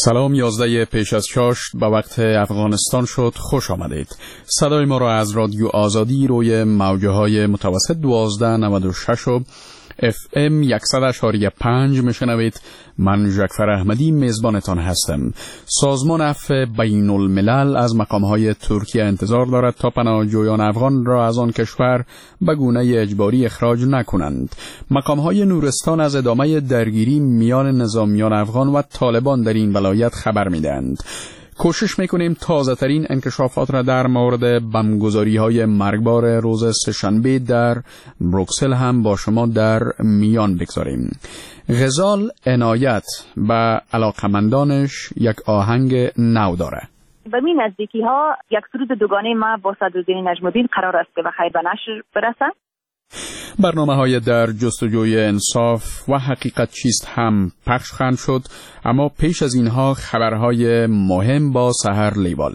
سلام، 11 پیش از چاشت به وقت افغانستان شد. خوش آمدید. صدای ما را از رادیو آزادی روی موجه های متوسط 1296 و FM 100.5 میشنوید. من جعفر احمدی میزبانتان هستم. سازمان عفو بین الملل از مقامهای ترکیه انتظار دارد تا پناهجویان افغان را از آن کشور به گونه اجباری اخراج نکنند. مقامهای نورستان از ادامه درگیری میان نظامیان افغان و طالبان در این ولایت خبر میدهند. کوشش میکنیم تازه ترین انکشافات را در مورد بمبگذاری های مرگبار روز سه‌شنبه در بروکسل هم با شما در میان بگذاریم. غزال عنایت به علاقمندانش یک آهنگ نو داره. به این نزدیکی ها یک سرود دوگانه ما با صدرالدین نجم‌الدین قرار است که به خیر به نشر برسد. برنامه‌های در جستجوی انصاف و حقیقت چیست هم پخش خواهند شد، اما پیش از اینها خبرهای مهم با سحر لیوال.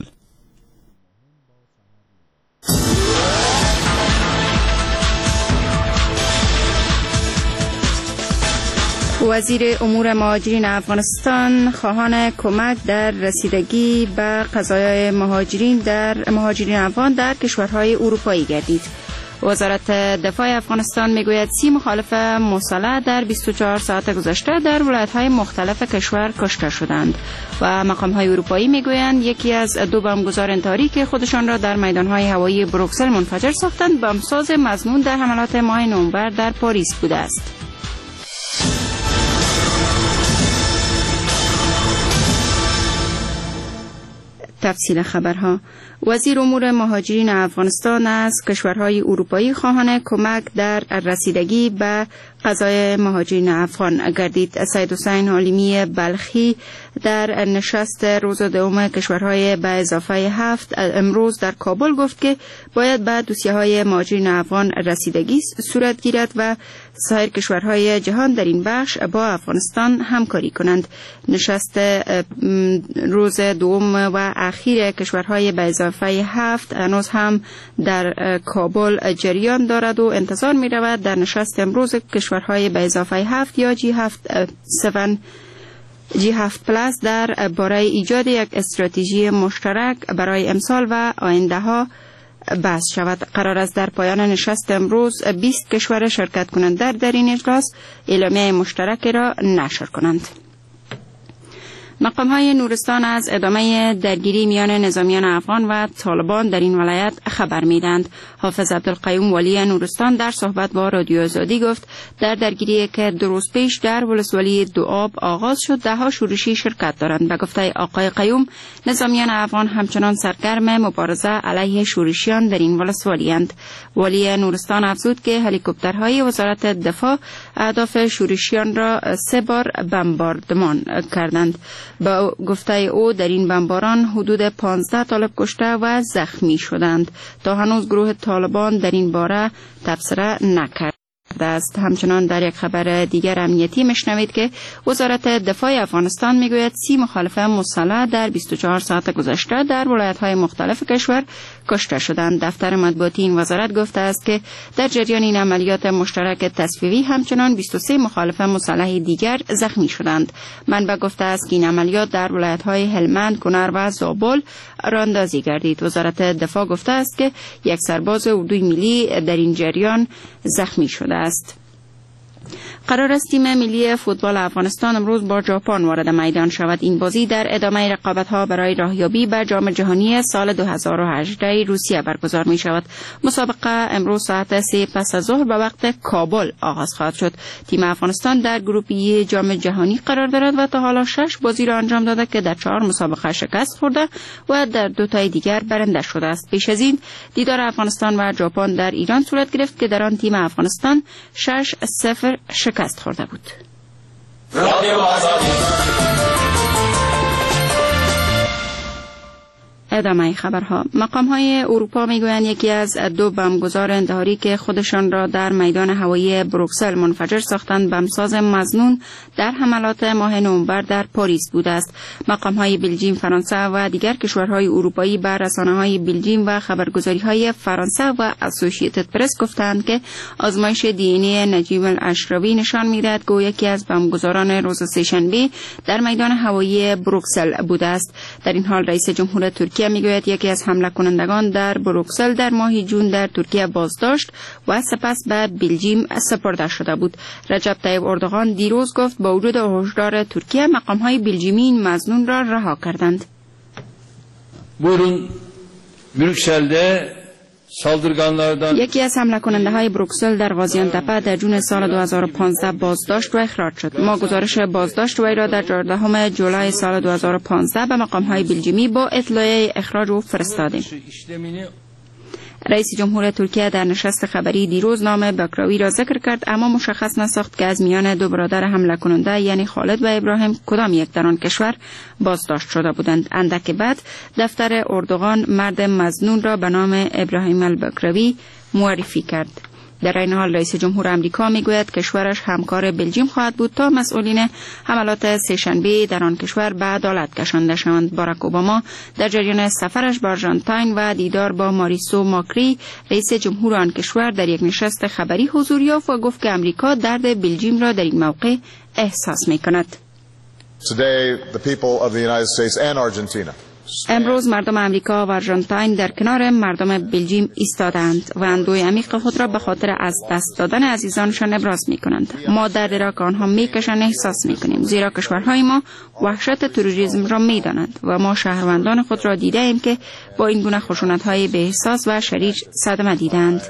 وزیر امور مهاجرین افغانستان خواهان کمک در رسیدگی به قضایای مهاجرین افغان در کشورهای اروپایی گردید. وزارت دفاع افغانستان میگوید 30 مخالف مسلح در 24 ساعت گذشته در ولایت‌های مختلف کشور کشته شدند و مقام‌های اروپایی میگویند یکی از دو بمبگذار انتحاری که خودشان را در میدان‌های هوایی بروکسل منفجر ساختند بمبساز مظنون در حملات ماه نوامبر در پاریس بوده است. تفصیل خبرها. وزیر امور مهاجرین افغانستان از کشورهای اروپایی خواهان کمک در رسیدگی به قضای مهاجرین افغان گردید. سید حسین حلیمی بلخی در نشست روز دوم کشورهای به اضافه 7 امروز در کابل گفت که باید به دوسیه‌های مهاجرین افغان رسیدگی صورت گیرد و سایر کشورهای جهان در این بخش با افغانستان همکاری کنند. نشست روز دوم و اخیر کشورهای به اضافه 7 هنوز هم در کابل جریان دارد و انتظار می رود در نشست امروز کشورهای به اضافه 7 یا G7 پلاس در باره ایجاد یک استراتژی مشترک برای امسال و آینده ها بحث شود. قرار است در پایان نشست امروز 20 کشور شرکت کننده در این اجلاس اعلامیه مشترک را نشر کنند. مقام‌های نورستان از ادامه درگیری میان نظامیان افغان و طالبان در این ولایت خبر میدند. حافظ عبدالقیوم والی نورستان در صحبت با رادیو آزادی گفت در درگیری که 2 روز پیش در ولسوالی دوآب آغاز شد 10 شورشی شرکت دارند. به گفته آقای قیوم نظامیان افغان همچنان سرگرم مبارزه علیه شورشیان در این ولسوالی اند. والی نورستان افزود که هلیکوپترهای وزارت دفاع اهداف شورشیان را 3 بار بمباردمان کردند. با گفته او در این بمباران حدود 15 طالب کشته و زخمی شدند. تا هنوز گروه طالبان در این باره تبصره نکرد است. همچنان در یک خبر دیگر امنیتی میشنوید که وزارت دفاع افغانستان میگوید 30 مخالف مسلح در 24 ساعت گذشته در ولایت‌های مختلف کشور کشته شدند. دفتر مطبوعاتی این وزارت گفته است که در جریان این عملیات مشترک تصفیه‌ای همچنان 23 مخالف مسلح دیگر زخمی شدند. منبع گفته است که این عملیات در ولایت‌های هلمند، کنر و زابل راه‌اندازی گردید. وزارت دفاع گفته است که یک سرباز اردوی ملی در این جریان زخمی شده است. قرار است تیم ملی فوتبال افغانستان امروز با ژاپن وارد میدان شود. این بازی در ادامه رقابت‌ها برای راهیابی به جام جهانی سال 2018 روسیه برگزار می شود. مسابقه امروز ساعت 3 پس از ظهر به وقت کابل آغاز خواهد شد. تیم افغانستان در گروه ای جام جهانی قرار دارد و تا حالا 6 بازی را انجام داده که در 4 مسابقه شکست خورده و در 2 تای دیگر برنده شده است. پیش از این دیدار افغانستان و ژاپن در ایران صورت گرفت که در آن تیم افغانستان 6-0 شکست خورده بود. ادامه خبرها. مقام‌های اروپا میگویند یکی از 2 بمبگذار انتحاری که خودشان را در میدان هوایی بروکسل منفجر ساختند بمساز مظنون در حملات ماه نوامبر در پاریس بوده است. مقام‌های بلژیم، فرانسه و دیگر کشورهای اروپایی بر رسانه‌های بلژیم و خبرگزاری‌های فرانسه و اسوسییتد پرس گفتند که آزمایش دی ان ای نجیب الاشربی نشان می‌دهد که یکی از بمبگذاران روز سه‌شنبه در میدان هوایی بروکسل بوده است. در این حال رئیس جمهور ترکیه میگوید یکی از حمله کنندگان در بروکسل در ماه جون در ترکیه بازداشت و سپس به بلژیم سپرده شده بود. رجب طیب اردوغان دیروز گفت با وجود هشدار ترکیه مقام‌های بلژیمی این مظنون را رها کردند. بورون بروکسل'de یکی از حمله کننده های بروکسل در غازیان تپه در جون سال 2015 بازداشت و اخراج شد. ما گزارش بازداشت وی را در 14 جولای سال 2015 به مقام های بلژیمی با اطلاع اخراج او فرستادیم. رئیس جمهور ترکیه در نشست خبری دیروز نام بکراوی را ذکر کرد، اما مشخص نساخت که از میان 2 برادر حمله کننده یعنی خالد و ابراهیم کدام یک در آن کشور بازداشت شده بودند. اندک بعد دفتر اردوغان مرد مظنون را به نام ابراهیم البکراوی معرفی کرد. در این حال رئیس جمهور آمریکا میگوید کشورش همکار بلژیم خواهد بود تا مسئولین حملات سه‌شنبه در آن کشور به عدالت کشانده شوند. باراک اوباما در جریان سفرش به آرژانتین و دیدار با ماریسو ماکری رئیس جمهور آن کشور در یک نشست خبری حضور یافت و گفت که آمریکا درد بلژیم را در این موقع احساس می‌کند. امروز مردم آمریکا و آرژانتین در کنار مردم بلژیم ایستادند و اندوه عمیق خود را به خاطر از دست دادن عزیزانشان ابراز می‌کنند. ما درد را که آنها می‌کشند احساس می‌کنیم، زیرا کشورهای ما وحشت تروریسم را می‌دانند و ما شهروندان خود را دیده‌ایم که با این گونه خشونت‌های بی‌احساس و شدید صدمه دیدند.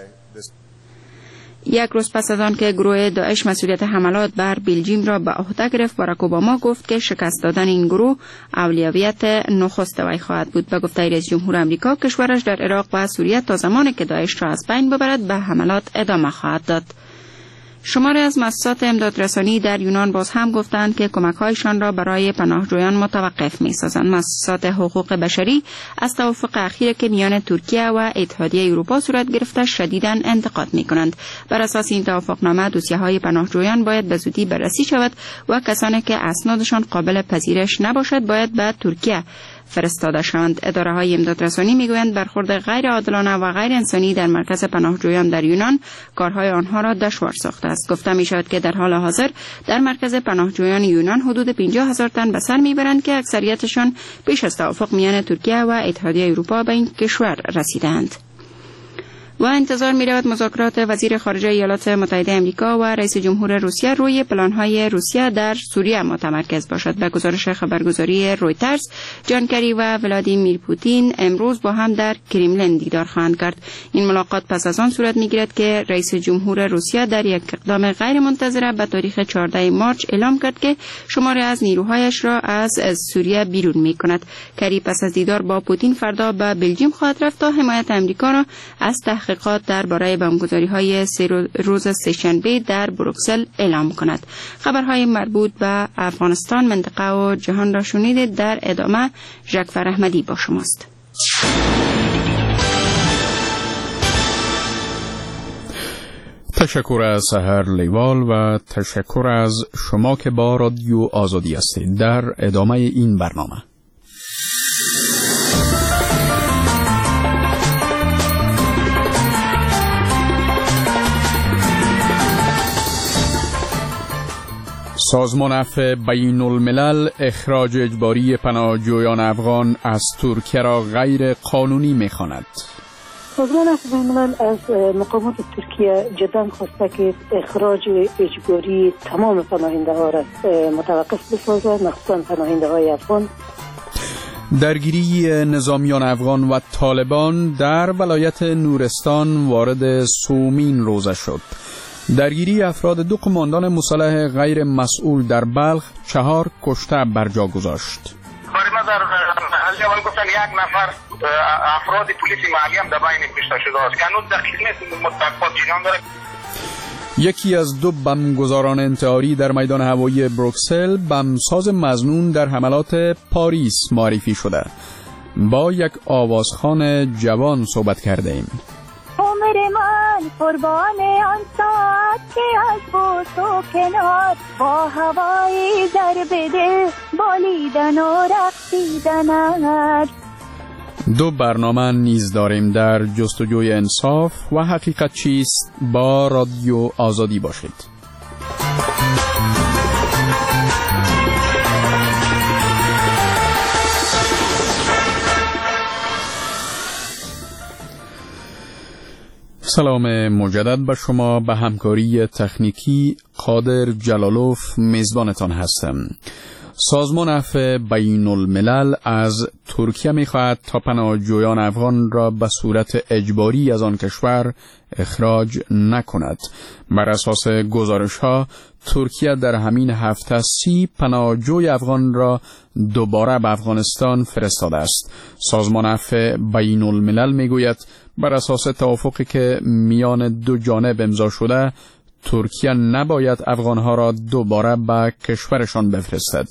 یک روز پس از آن که گروه داعش مسئولیت حملات بر بلژیم را به عهده گرفت، باراک اوباما گفت که شکست دادن این گروه اولویت نخست وی خواهد بود. به گفته رئیس جمهور آمریکا کشورش در عراق و سوریه تا زمانی که داعش را از بین ببرد به حملات ادامه خواهد داد. شماری از مؤسسات امدادرسانی در یونان باز هم گفتند که کمک‌هایشان را برای پناهجویان متوقف می‌سازند. مؤسسات حقوق بشری از توافق اخیر که میان ترکیه و اتحادیه اروپا صورت گرفته شدیداً انتقاد می‌کنند. بر اساس این توافقنامه دوسیه‌های پناهجویان باید به زودی بررسی شود و کسانی که اسنادشان قابل پذیرش نباشد باید به ترکیه فرستاده شوند. اداره‌های امدادرسانی میگویند برخورد غیر عادلانه و غیر انسانی در مرکز پناهجویان در یونان کارهای آنها را دشوار ساخته است. گفته می‌شود که در حال حاضر در مرکز پناهجویان یونان حدود 50,000 تن به سر میبرند که اکثریتشان پیش از توافق میان ترکیه و اتحادیه اروپا به این کشور رسیدند. و انتظار می رود مذاکرات وزیر خارجه ایالات متحده آمریکا و رئیس جمهور روسیه روی پلان‌های روسیه در سوریه متمرکز باشد. به گزارش خبرگزاری رویترز، جان کری و ولادیمیر پوتین امروز با هم در کرملین دیدار خواهند کرد. این ملاقات پس از آن صورت می‌گیرد که رئیس جمهور روسیه در یک اقدام غیر منتظره به تاریخ 14 مارس اعلام کرد که شماری از نیروهایش را از سوریه بیرون می‌کند. کری پس از دیدار با پوتین فردا به بلژیم خواهد رفت تا حمایت آمریکا را از تحقیقات درباره بمبگذاری‌های روز سه‌شنبه در بروکسل اعلام کند. خبرهای مربوط به افغانستان، منطقه و جهان را شنیدید. در ادامه ژکفر احمدی با شماست. تشکر از سحر لیوال و تشکر از شما که با رادیو آزادی هستید. در ادامه این برنامه سازمان عفو بین الملل اخراج اجباری پناهجویان افغان از ترکیه را غیر قانونی می‌خواند. سازمان عفو بین الملل از مقامات ترکیه جدا خواسته که اخراج اجباری تمام پناهنده‌ها را متوقف بسازد، مخصوصا پناهنده‌های افغان. درگیری نظامیان افغان و طالبان در ولایت نورستان وارد سومین روزه شد. درگیری افراد 2 قماندان مسلح غیر مسئول در بلخ 4 کشته بر جا گذاشت. ما در محلی اول گفتن 1 نفر افراد پلیس محلی هم در بین کشته شده است که هنوز دقیق نیست، متفاوت جریان داره. یکی از 2 بمبگذاران انتحاری در میدان هوایی بروکسل بمساز مظنون در حملات پاریس معرفی شده. با یک آوازخوان جوان صحبت کرده ایم. عمر من قربان آن ساعت که از بود تو کنار، با هوای ضرب دل بالیدن و رقصیدن است. دو برنامه نیز داریم در جستجوی انصاف و حقیقت چیست. با رادیو آزادی باشید. سلام مجدد به شما. به همکاری تکنیکی قادر جلالوف میزبانتان هستم. سازمان عفو بین الملل از ترکیه می‌خواهد تا پناهجویان افغان را به صورت اجباری از آن کشور اخراج نکند. بر اساس گزارش‌ها ترکیه در همین هفته 30 پناهجوی افغان را دوباره به افغانستان فرستاده است. سازمان عفو بین الملل میگوید بر اساس توافقی که میان دو جانب امضا شده، ترکیه نباید افغانها را دوباره به کشورشان بفرستد.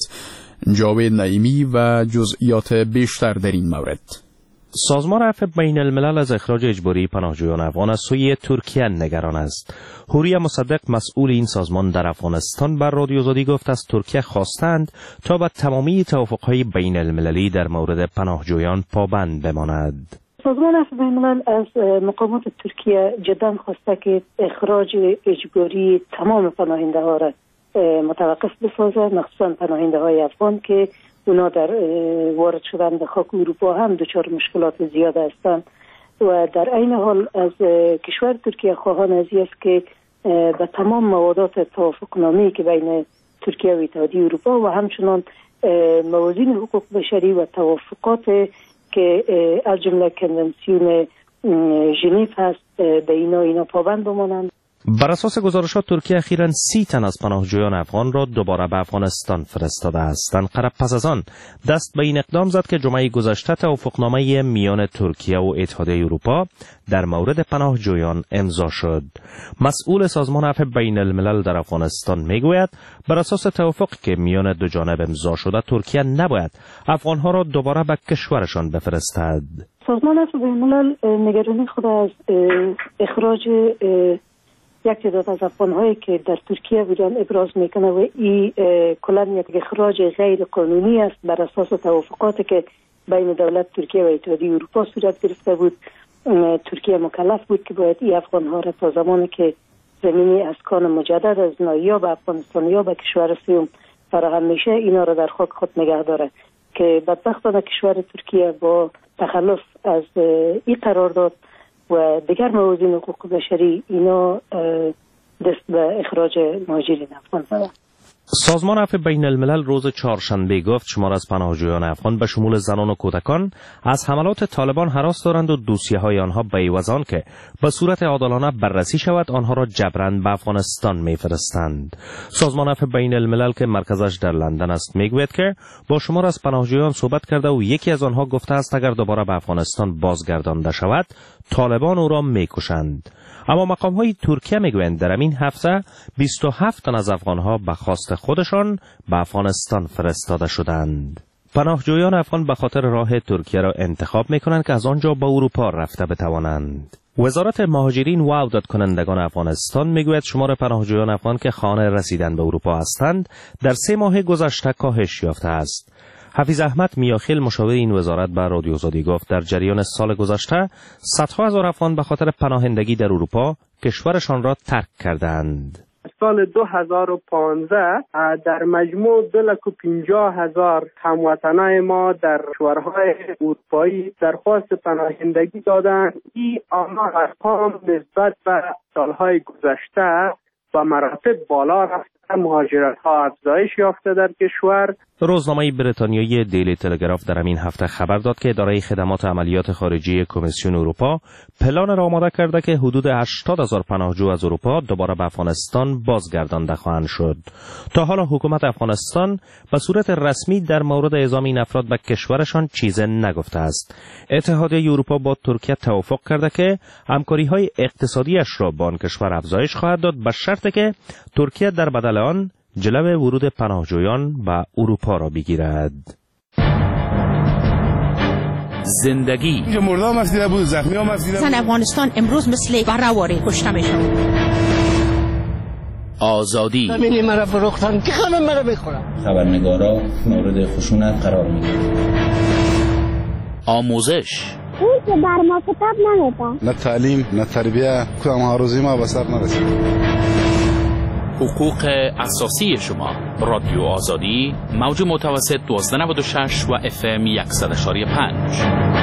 جاوید نعیمی و جزئیات بیشتر در این مورد. سازمان عفو بین الملل از اخراج اجباری پناهجویان افغان از سوی ترکیه نگران است. حوری مصدق مسئول این سازمان در افغانستان بر رادیو آزادی گفت از ترکیه خواستند تا به تمامی توافق‌های بین المللی در مورد پناهجویان پابند بماند. سازمان عفو بین الملل از مقامات ترکیه جدا خواسته که اخراج اجباری تمام پناهنده ها را متوقف بسازه، مخصوصا پناهنده های افغان که اونا در وارد شدن به خاک اروپا هم دچار مشکلات زیاد هستند و در عین حال از کشور ترکیه خواهان از است که به تمام موادات توافقنامه‌ای که بین ترکیه و اتحادیه اروپا و همچنان موازین حقوق بشری و توافقات که از جمله کنوانسیون ژنو هست به اینا پابند بمانند. بر اساس گزارشات ترکیه اخیراً 30 تن از پناهجویان افغان را دوباره به افغانستان فرستاده است. انقره پس از آن دست به این اقدام زد که جمعه گذشته توافقنامه میان ترکیه و اتحادیه اروپا در مورد پناهجویان امضا شد. مسئول سازمان عفو بین الملل در افغانستان میگوید بر اساس توافقی که میان دو جانب امضا شده، ترکیه نباید افغانها را دوباره به کشورشان بفرستد. سازمان عفو بین الملل نگرانی خود از اخراج یک تعداد از افغان‌هایی که در ترکیه بودن ابراز میکنه و این کلاً یک اخراج غیر قانونی است بر اساس توافقاتی که بین دولت ترکیه و اتحادیه اروپا صورت گرفته بود. ترکیه مکلف بود که باید این افغان‌ها را تا زمانی که زمینی اسکان مجدد از یا به افغانستان یا به کشور سوم فراهم میشه اینا را در خاک خود نگه داره که بدبختانه کشور ترکیه با تخلف از این قرارداد و دیگر موازین حقوق بشری اینا دست به اخراج مهاجرین افغان زدن. سازمان عفو بین الملل روز چهارشنبه گفت شمار از پناهجویان افغان به شمول زنان و کودکان از حملات طالبان هراس دارند و دوسیه‌های آنها به عوض آن که به صورت عادلانه بررسی شود آنها را جبراً به افغانستان می‌فرستند. سازمان عفو بین الملل که مرکزش در لندن است میگوید که با شمار از پناهجویان صحبت کرده و یکی از آنها گفته است اگر دوباره به افغانستان بازگردانده شود طالبان او را می‌کشند. اما مقام‌های ترکیه میگویند در این هفته 27 تن از افغان‌ها به خواست خودشان به افغانستان فرستاده شدند. پناهجویان افغان به خاطر راه ترکیه را انتخاب می‌کنند که از آنجا به اروپا رفته بتوانند. وزارت مهاجرین و عودت کنندگان افغانستان میگوید شمار پناهجویان افغان که خانه رسیدن به اروپا هستند در 3 ماه گذشته کاهش یافته است. حفیظ احمد میاخیل مشاور این وزارت به رادیو آزادی گفت در جریان سال گذشته صدها هزار افغان به خاطر پناهندگی در اروپا کشورشان را ترک کردند. سال 2015 در مجموع 250,000 هموطنان ما در کشورهای اروپایی درخواست پناهندگی دادند. این آمار ارقام نسبت به سالهای گذشته با مراتب بالا رفته، مهاجرت ها افزایش یافته در کشور. روزنامه بریتانیایی دیلی تلگراف در همین هفته خبر داد که اداره خدمات عملیات خارجی کمیسیون اروپا پلان را آماده کرده که حدود 80,000 پناهجو از اروپا دوباره به افغانستان بازگردانده خواهند شد. تا حالا حکومت افغانستان به صورت رسمی در مورد اعزام این افراد به کشورشان چیزی نگفته است. اتحادیه اروپا با ترکیه توافق کرده که همکاری‌های اقتصادیش را با آن کشور افزایش خواهد داد به شرطی که ترکیه در بدل آن جلو ورود پناهجویان به اروپا را بگیرد. زندگی. اینجا مرده هم افدیده بود، زخمی هم افدیده بود. زن افغانستان امروز مثل برهواری کشته میشون. آزادی. زمینی مرا فروختن که خانم مرا بخورم. خبرنگارا مورد خشونت قرار میگیرن. آموزش. اون که بر ما کتاب نمیده. نه تعلیم، نه تربیه، کدام آرزوی ما به سر نرسید. حقوق اساسی شما. رادیو آزادی، موج متوسط 1296 و FM 100.5.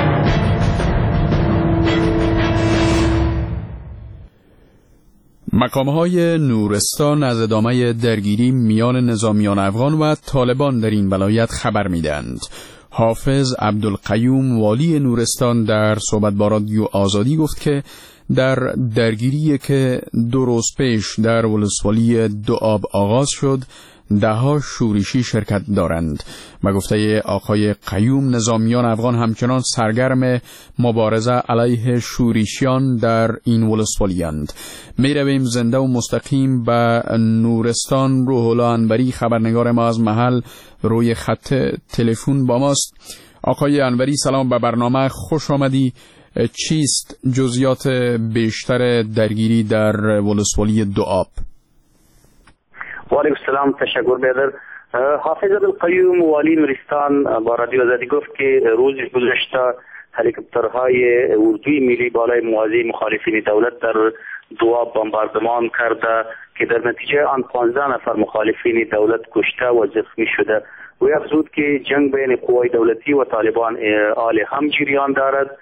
مقام‌های نورستان از ادامه درگیری میان نظامیان افغان و طالبان در این ولایت خبر میدهند. حافظ عبدالقیوم والی نورستان در صحبت با رادیو آزادی گفت که در درگیری که 2 روز پیش در ولسوالی دوآب آغاز شد، 10 شورشی شرکت دارند. و گفته آقای قیوم نظامیان افغان همچنان سرگرم مبارزه علیه شورشیان در این ولسوالی‌اند. می رویم زنده و مستقیم به نورستان. روح الله انوری خبرنگار ما از محل روی خط تلفن با ماست. آقای انوری سلام، به برنامه خوش آمدی. چیست جزئیات بیشتر درگیری در ولسوالی دوآب؟ و علیکم السلام، تشکر بیادر. حافظ عبدالقیوم والی نورستان با رادیو آزادی گفت که روز گذشته هلیکوپترهای اردوی ملی بالای موازی مخالفین دولت در دوآب بمباردمان کرده که در نتیجه آن 15 نفر مخالفین دولت کشته و زخمی شده. او افزود که جنگ بین قوای دولتی و طالبان حال هم جریان دارد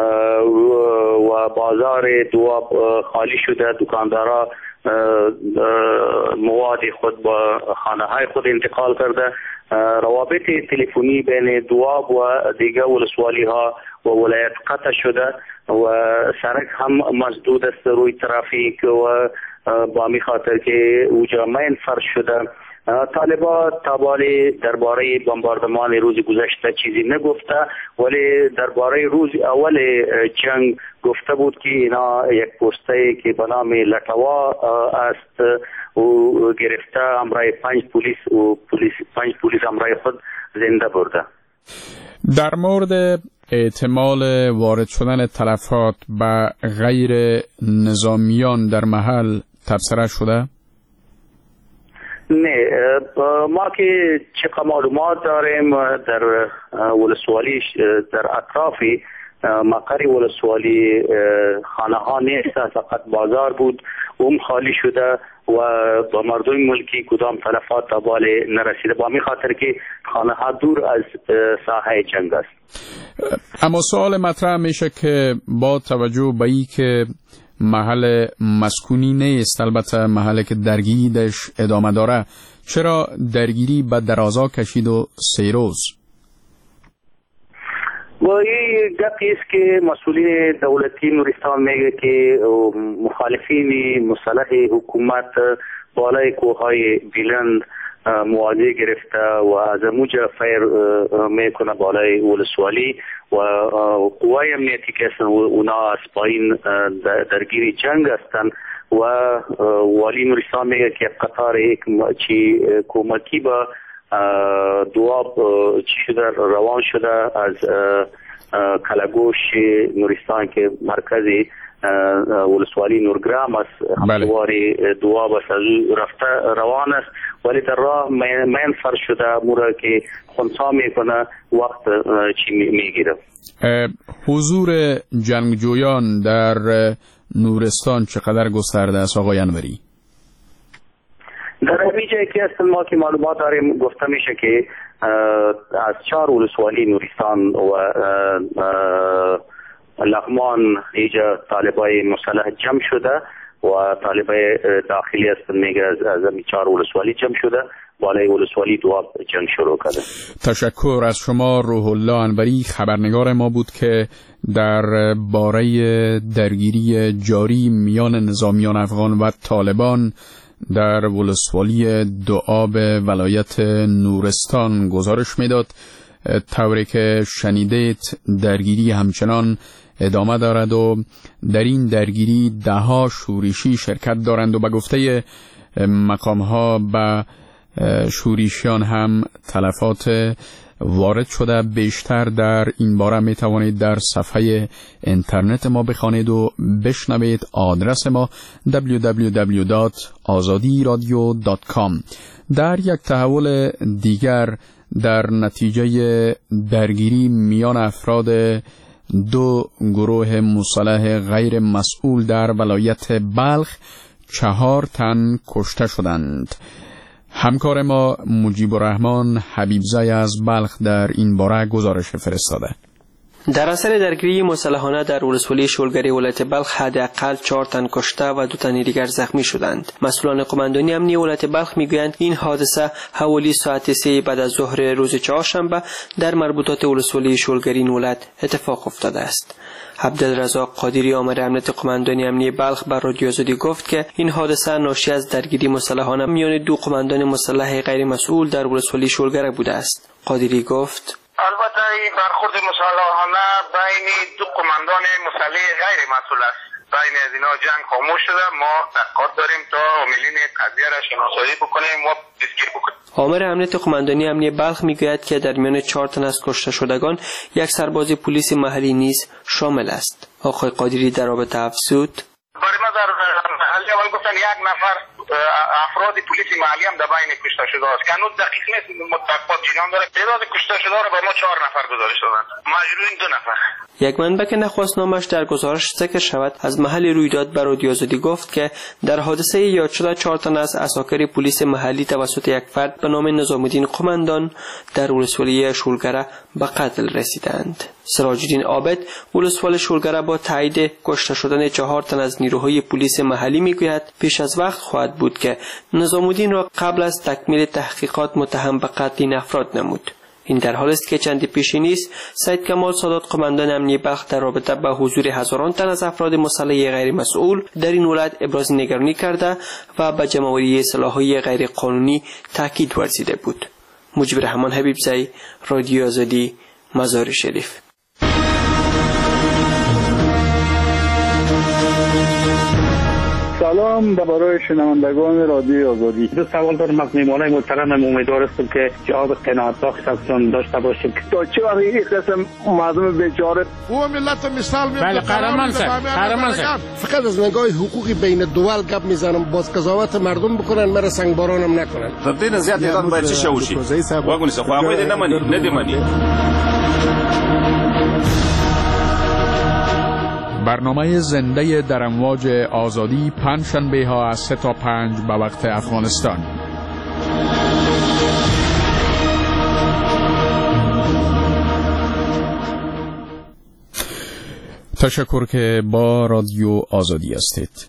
و بازار دوآب خالی شده. دکاندارا مواد خود با خانه های خود انتقال کرده. روابط تلفنی بین دوآب و دیگر ولسوالی ها و ولایت قطع شده و سرک هم مسدود است روی ترافیک و با می خاطر که اوجا مین فرش شده. طالبان تابالی درباره بمباردمان روز گذشته چیزی نگفته، ولی درباره روز اول جنگ گفته بود که اینا یک پسته که به نام لټوا است و گرفته همراه 5 پلیس همراه خود زنده برده. در مورد احتمال وارد شدن تلفات به غیر نظامیان در محل تبصره شده؟ نه، ما که چقدر معلومات داریم در ولسوالی در اطرافی مقر ولسوالی خانه ها نیست، فقط بازار بود، اون خالی شده و با مردم ملکی کدام تلفات تا بالا نرسیده، با می خاطر که خانه ها دور از ساحه جنگ است. اما سوال مطرح میشه که با توجه به این که محل مسکونی نیست، البته محلی که درگیریش ادامه داره، چرا درگیری به درازا کشید و 3 روز؟ و این گپی است که مسئولین دولتی نورستان میگه که مخالفین مسلح حکومت بالای کوههای بلند موازی گرفته و از موجه فیر میکنه بالای ولسوالی و قوای امنیتی که هستن اونا از پایین درگیری جنگ هستن و والی نورستان میگه که قطار یک کمکی با دوآب چی شده روان شده از کلاگوش نورستان که مرکزی ولسوالی نورگرام است، همواری دوآب است، رفته روان است، ولی در راه مین فرش شده مورا که خونسا میکنه وقت چی میگیره. حضور جنگجویان در نورستان چقدر گسترده است آقای انوری؟ در همین جایی که هستن ما که معلومات داریم گفته میشه که از 4 ولسوالی نورستان و لغمان اینجا طالبای مسلح جمع شده و طالبای داخلی هستن میگه از همین 4 ولسوالی جمع شده، بالای ولسوالی دوآب جنگ شروع کرده. تشکر از شما. روح الله انوری خبرنگار ما بود که در باره درگیری جاری میان نظامیان افغان و طالبان در ولسوالی دوآب ولایت نورستان گزارش میداد. طوری که شنیدید درگیری همچنان ادامه دارد و در این درگیری 10 شورشی شرکت دارند و به گفته مقام‌ها به شورشیان هم تلفات وارد شده. بیشتر در این باره می توانید در صفحه اینترنت ما بخوانید و بشنوید. آدرس ما www.azadiradio.com. در یک تحول دیگر در نتیجه درگیری میان افراد دو گروه مسلح غیر مسئول در ولایت بلخ 4 تن کشته شدند. همکار ما مجیب الرحمن حبیبزای از بلخ در این باره گزارش فرستاده. در اثر درگیری مسلحانه در ولسوالی شولگری ولایت بلخ حداقل 4 تن کشته و 2 تن دیگر زخمی شدند. مسئولان قماندانی امنیتی ولایت بلخ میگویند این حادثه حوالی ساعت 3 بعد از ظهر روز چهارشنبه در مربوطات ولسوالی شولگری این ولایت اتفاق افتاده است. عبدالرزاق قادری آمر امنیت قماندانی امنیتی بلخ بر رادیو آزادی گفت که این حادثه ناشی از درگیری مسلحانه میان دو قماندان مسلح غیر مسئول در ولسوالی شولگره بوده است. قادری گفت البته این برخورد مسلحانه بین دو قماندان مسلح غیر مسئول است. بین از اینا جنگ خاموش شده. ما تحقیقات داریم تا عاملین قضیه را شناسایی بکنیم و دستگیر بکنیم. آمر امنیت قماندانی امنیتی بلخ میگوید که در میان 4 تن از کشته شدگان یک سرباز پلیس محلی نیز شامل است. آقای قادری در رابطه افزود برای ما در محلی اول گفتن 1 نفر افراد پلیس محلی هم در بین کشته شده است. هنوز دقیق نیست، متفاوت جنان داره. تعداد کشته شده را به ما 4 نفر گزارش دادند. مجروحین 2 نفر. یک منبع که نخواست نامش در گزارش ذکر شود از محل رویداد بر رادیو آزادی گفت که در حادثه یاد شده 4 تن از عساکر پلیس محلی توسط یک فرد به نام نظام‌الدین قماندان در ولسوالی شولگره به قتل رسیدند. سراج‌الدین عابد ولسوال شولگره با تایید کشته شدن 4 تن از نیروهای پلیس محلی میگوید پیش از وقت خواهد بود که نظام‌الدین را قبل از تکمیل تحقیقات متهم به قتل این افراد نمود. این در حالی است که چندی پیش نیست سید کمال سادات قماندان امنیتی بلخ در رابطه با حضور هزاران تن از افراد مسلح غیر مسئول در این ولایت ابراز نگرانی کرده و به جمع‌آوری سلاح‌های غیر قانونی تاکید ورزیده بود. مجیب الرحمن حبیبزای، رادیو آزادی، مزار شریف. سلام برای شنوندگان رادیو آزادی. دو سوال دارم از میهمانای محترمم. امیدوار هستم که جواب قناعت‌بخش ازشون داشته باشیم. تا چه وقت این قسم مردم بیچاره و ملت مثال می بله قهرمان صاحب فقط از نگاه حقوقی بین دول گپ میزنم. باز قضاوت مردم بکنن مرا سنگبارانم نکنن. در دین زیاد ایران باید چه شوشی واگونی سه خو باید ندیمانی. برنامه زنده در امواج آزادی پنجشنبه ها از 3 تا 5 به وقت افغانستان. تشکر که با رادیو آزادی هستید.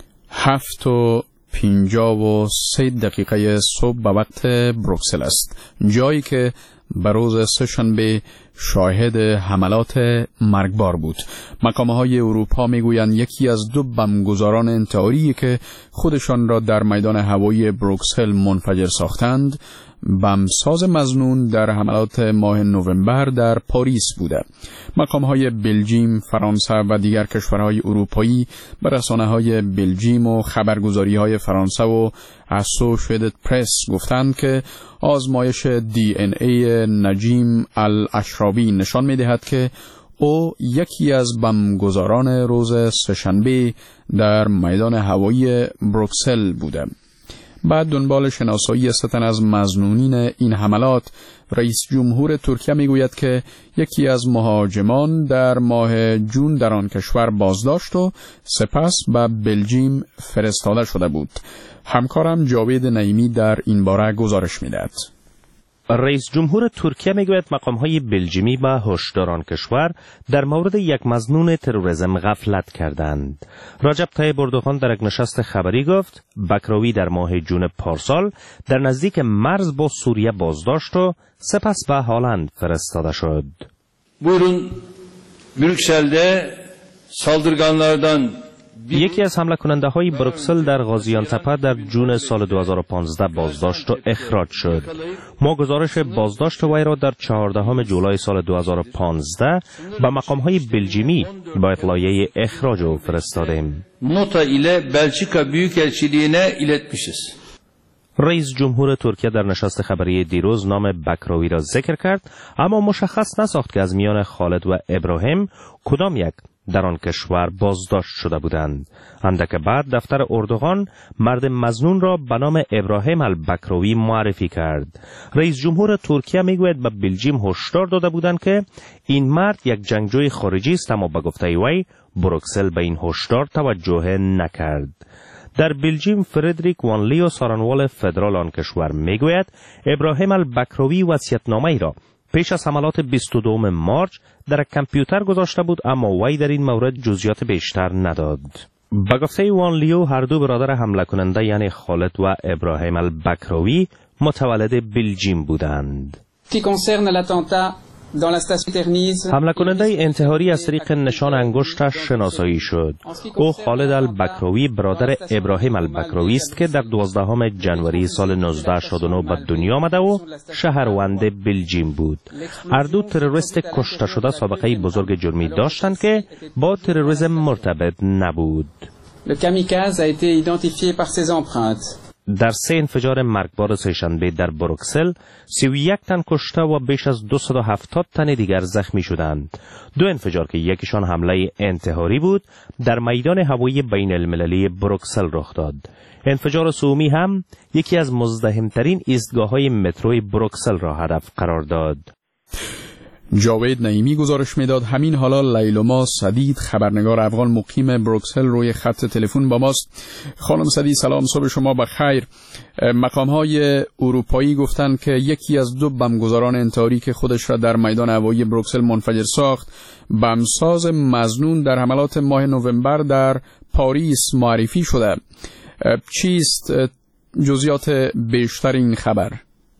7:53 صبح به وقت بروکسل است، جایی که بر روز سه‌شنبه شاهد حملات مرگبار بود. مقام‌های اروپا میگویند یکی از 2 بمبگذاران انتحاری که خودشان را در میدان هوایی بروکسل منفجر ساختند، بمبساز مظنون در حملات ماه نوامبر در پاریس بوده. مقام‌های بلژیم، فرانسه و دیگر کشورهای اروپایی به رسانه‌های بلژیم و خبرگزاری‌های فرانسه و اسوشییتد پرس گفتند که آزمایش DNA نجیم الاشرابی نشان می‌دهد که او یکی از بمبگذاران روز سه‌شنبه در میدان هوایی بروکسل بوده. بعد دنبال شناسایی 3 تن از مظنونین این حملات، رئیس جمهور ترکیه میگوید که یکی از مهاجمان در ماه جون در آن کشور بازداشت و سپس به بلژیم فرستاده شده بود. همکارم جاوید نعیمی در این باره گزارش میدهد. رئیس جمهور ترکیه میگوید مقام‌های بلژیمی با هشداران کشور در مورد یک مظنون تروریسم غفلت کردند. رجب طیب اردوغان در یک نشست خبری گفت بکراوی در ماه جون پارسال در نزدیک مرز با سوریه بازداشت و سپس به هالند فرستاده شد. Buyurun Brüksel'de saldırganlardan یکی از حمله کننده های بروکسل در غازیانتپه در جون سال 2015 بازداشت و اخراج شد. ما گزارش بازداشت وی را در 14 جولای سال 2015 به مقام های بلژیمی با اطلاعیه اخراج او فرستادیم. nota ile Belçika Büyükelçiliğine iletmişiz. رئیس جمهور ترکیه در نشست خبری دیروز نام بکراوی را ذکر کرد، اما مشخص نساخت که از میان خالد و ابراهیم کدام یک در آن کشور بازداشت شده بودند. اندک بعد دفتر اردوغان مرد مظنون را به نام ابراهیم البکراوی معرفی کرد. رئیس جمهور ترکیه میگوید به بلژیم هشدار داده بودند که این مرد یک جنگجوی خارجی است، اما به گفته وی بروکسل به این هشدار توجه نکرد. در بلژیم فردریک وانلیو سارانوال فدرال آن کشور میگوید ابراهیم البکراوی وصیت‌نامه‌ای را پیش از حملات 22 مارچ در کامپیوتر گذاشته بود، اما وی در این مورد جزئیات بیشتر نداد. به گفته وانلیو هر دو برادر حمله کننده یعنی خالد و ابراهیم البکراوی متولد بلژیم بودند. حمله کننده انتحاری از طریق نشان انگشتش شناسایی شد. او خالد البکراوی برادر ابراهیم البکراوی است که در 12 ژانویه سال 1989 به دنیا آمده و شهروند بلژیم بود. هر دو تروریست کشته شده سابقه بزرگ جرمی داشتند که با تروریسم مرتبط نبود. در 3 انفجار مرگبار سه‌شنبه در بروکسل 31 تن کشته و بیش از 270 تن دیگر زخمی شدند. 2 انفجار که یکیشان حمله انتحاری بود در میدان هوایی بین المللی بروکسل رخ داد. انفجار سومی هم یکی از مزدحمترین ایستگاه‌های متروی بروکسل را هدف قرار داد. جاوید نعیمی گزارش میداد. همین حالا لیلوما سدید خبرنگار افغان مقیم بروکسل روی خط تلفن با ماست. خانم سدید سلام، صبح شما بخیر. مقام‌های اروپایی گفتند که یکی از 2 بمبگذاران انتحاری که خودش را در میدان هوایی بروکسل منفجر ساخت بمبساز مظنون در حملات ماه نوامبر در پاریس معرفی شده. چیست جزئیات بیشتر این خبر؟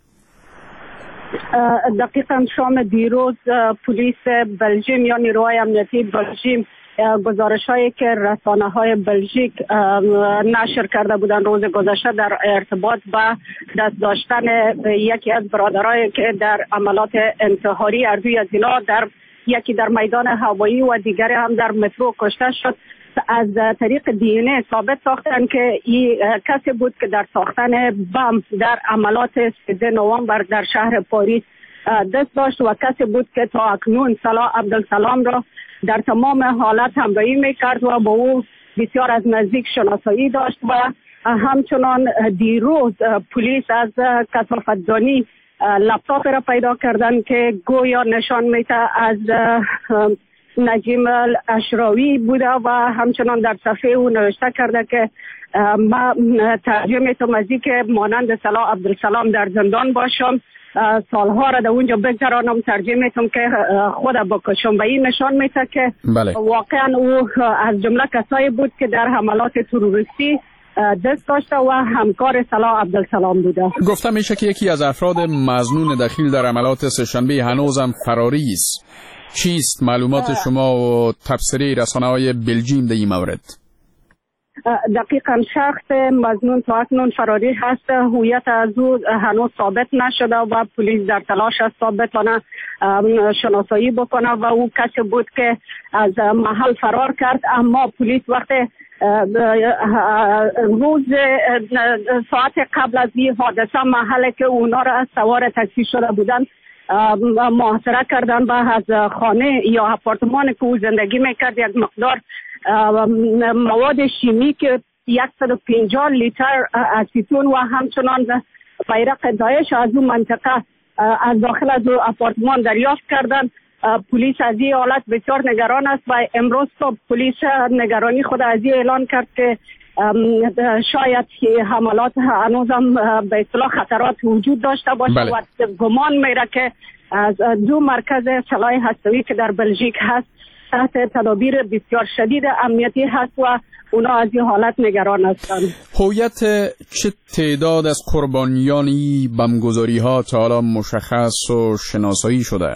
دقیقاً شام دیروز پلیس بلژیم یا نیروهای امنیتی بلژیم گزارش‌هایی که رسانه‌های بلژیک نشر کرده بودند روز گذشته در ارتباط با دست داشتن یکی از برادرایی که در عملات انتحاری اردوی از اینا در یکی در میدان هوایی و دیگری هم در مترو کشته شد، از طریق دی ثابت ساختن که این کسی بود که در ساختن بمب در عملات 13 نوامبر در شهر پاریس دست داشت و کسی بود که تا اکنون صلاح عبدالسلام را در تمام حالت همراهی میکرد و با او بسیار از نزدیک شناسایی داشت. و همچنان دیروز پلیس از کثافت‌دانی لپتاپ را پیدا کردن که گویا نشان میده از نجیم الاشراوی بوده و همچنان در صفحه او نوشته کرده که ما ترجمه تمازی که مانند صلاح عبدالسلام در زندان باشم، سالها را در اونجا بگذرانم، ترجمه تم که خود بکشم. و این نشان میده که واقعا او از جمله کسایی بود که در حملات تروریستی دست داشته و همکار صلاح عبدالسلام بوده. گفته میشه که یکی از افراد مظنون دخیل در عملات سه‌شنبه هنوزم فراری است. چیست معلومات شما و تبصره رسانه‌های بلژیم در این مورد؟ دقیقاً شخص مظنون تا اکنون فراری هست. هویت از او هنوز ثابت نشده و پلیس در تلاش است تا بتونه شناسایی بکنه و او کسی بود که از محل فرار کرد، اما پلیس وقت روز ساعت قبل از این حادثه محل که اونا را از سوار تاکسی شده بودن محاصره کردن و از خانه یا آپارتمان که او زندگی میکرد یک مقدار مواد شیمی که 150 لیتر اسیتون و همچنان بیرق داعش از اون منطقه از داخل از آپارتمان دریافت کردن. پلیس از این حالت بسیار نگران است و امروز صبح پلیس نگرانی خود از این اعلان کرد که شاید حملات هنوز هم به اصطلاح خطرات وجود داشته باشه و گمان میره که از 2 مرکز سلاح هسته‌ای که در بلژیک هست تحت تدابیر بسیار شدید امنیتی هست و اونا از این حالت نگران هستند. هویت چه تعداد از قربانیانی بمبگذاری ها تا حالا مشخص و شناسایی شده؟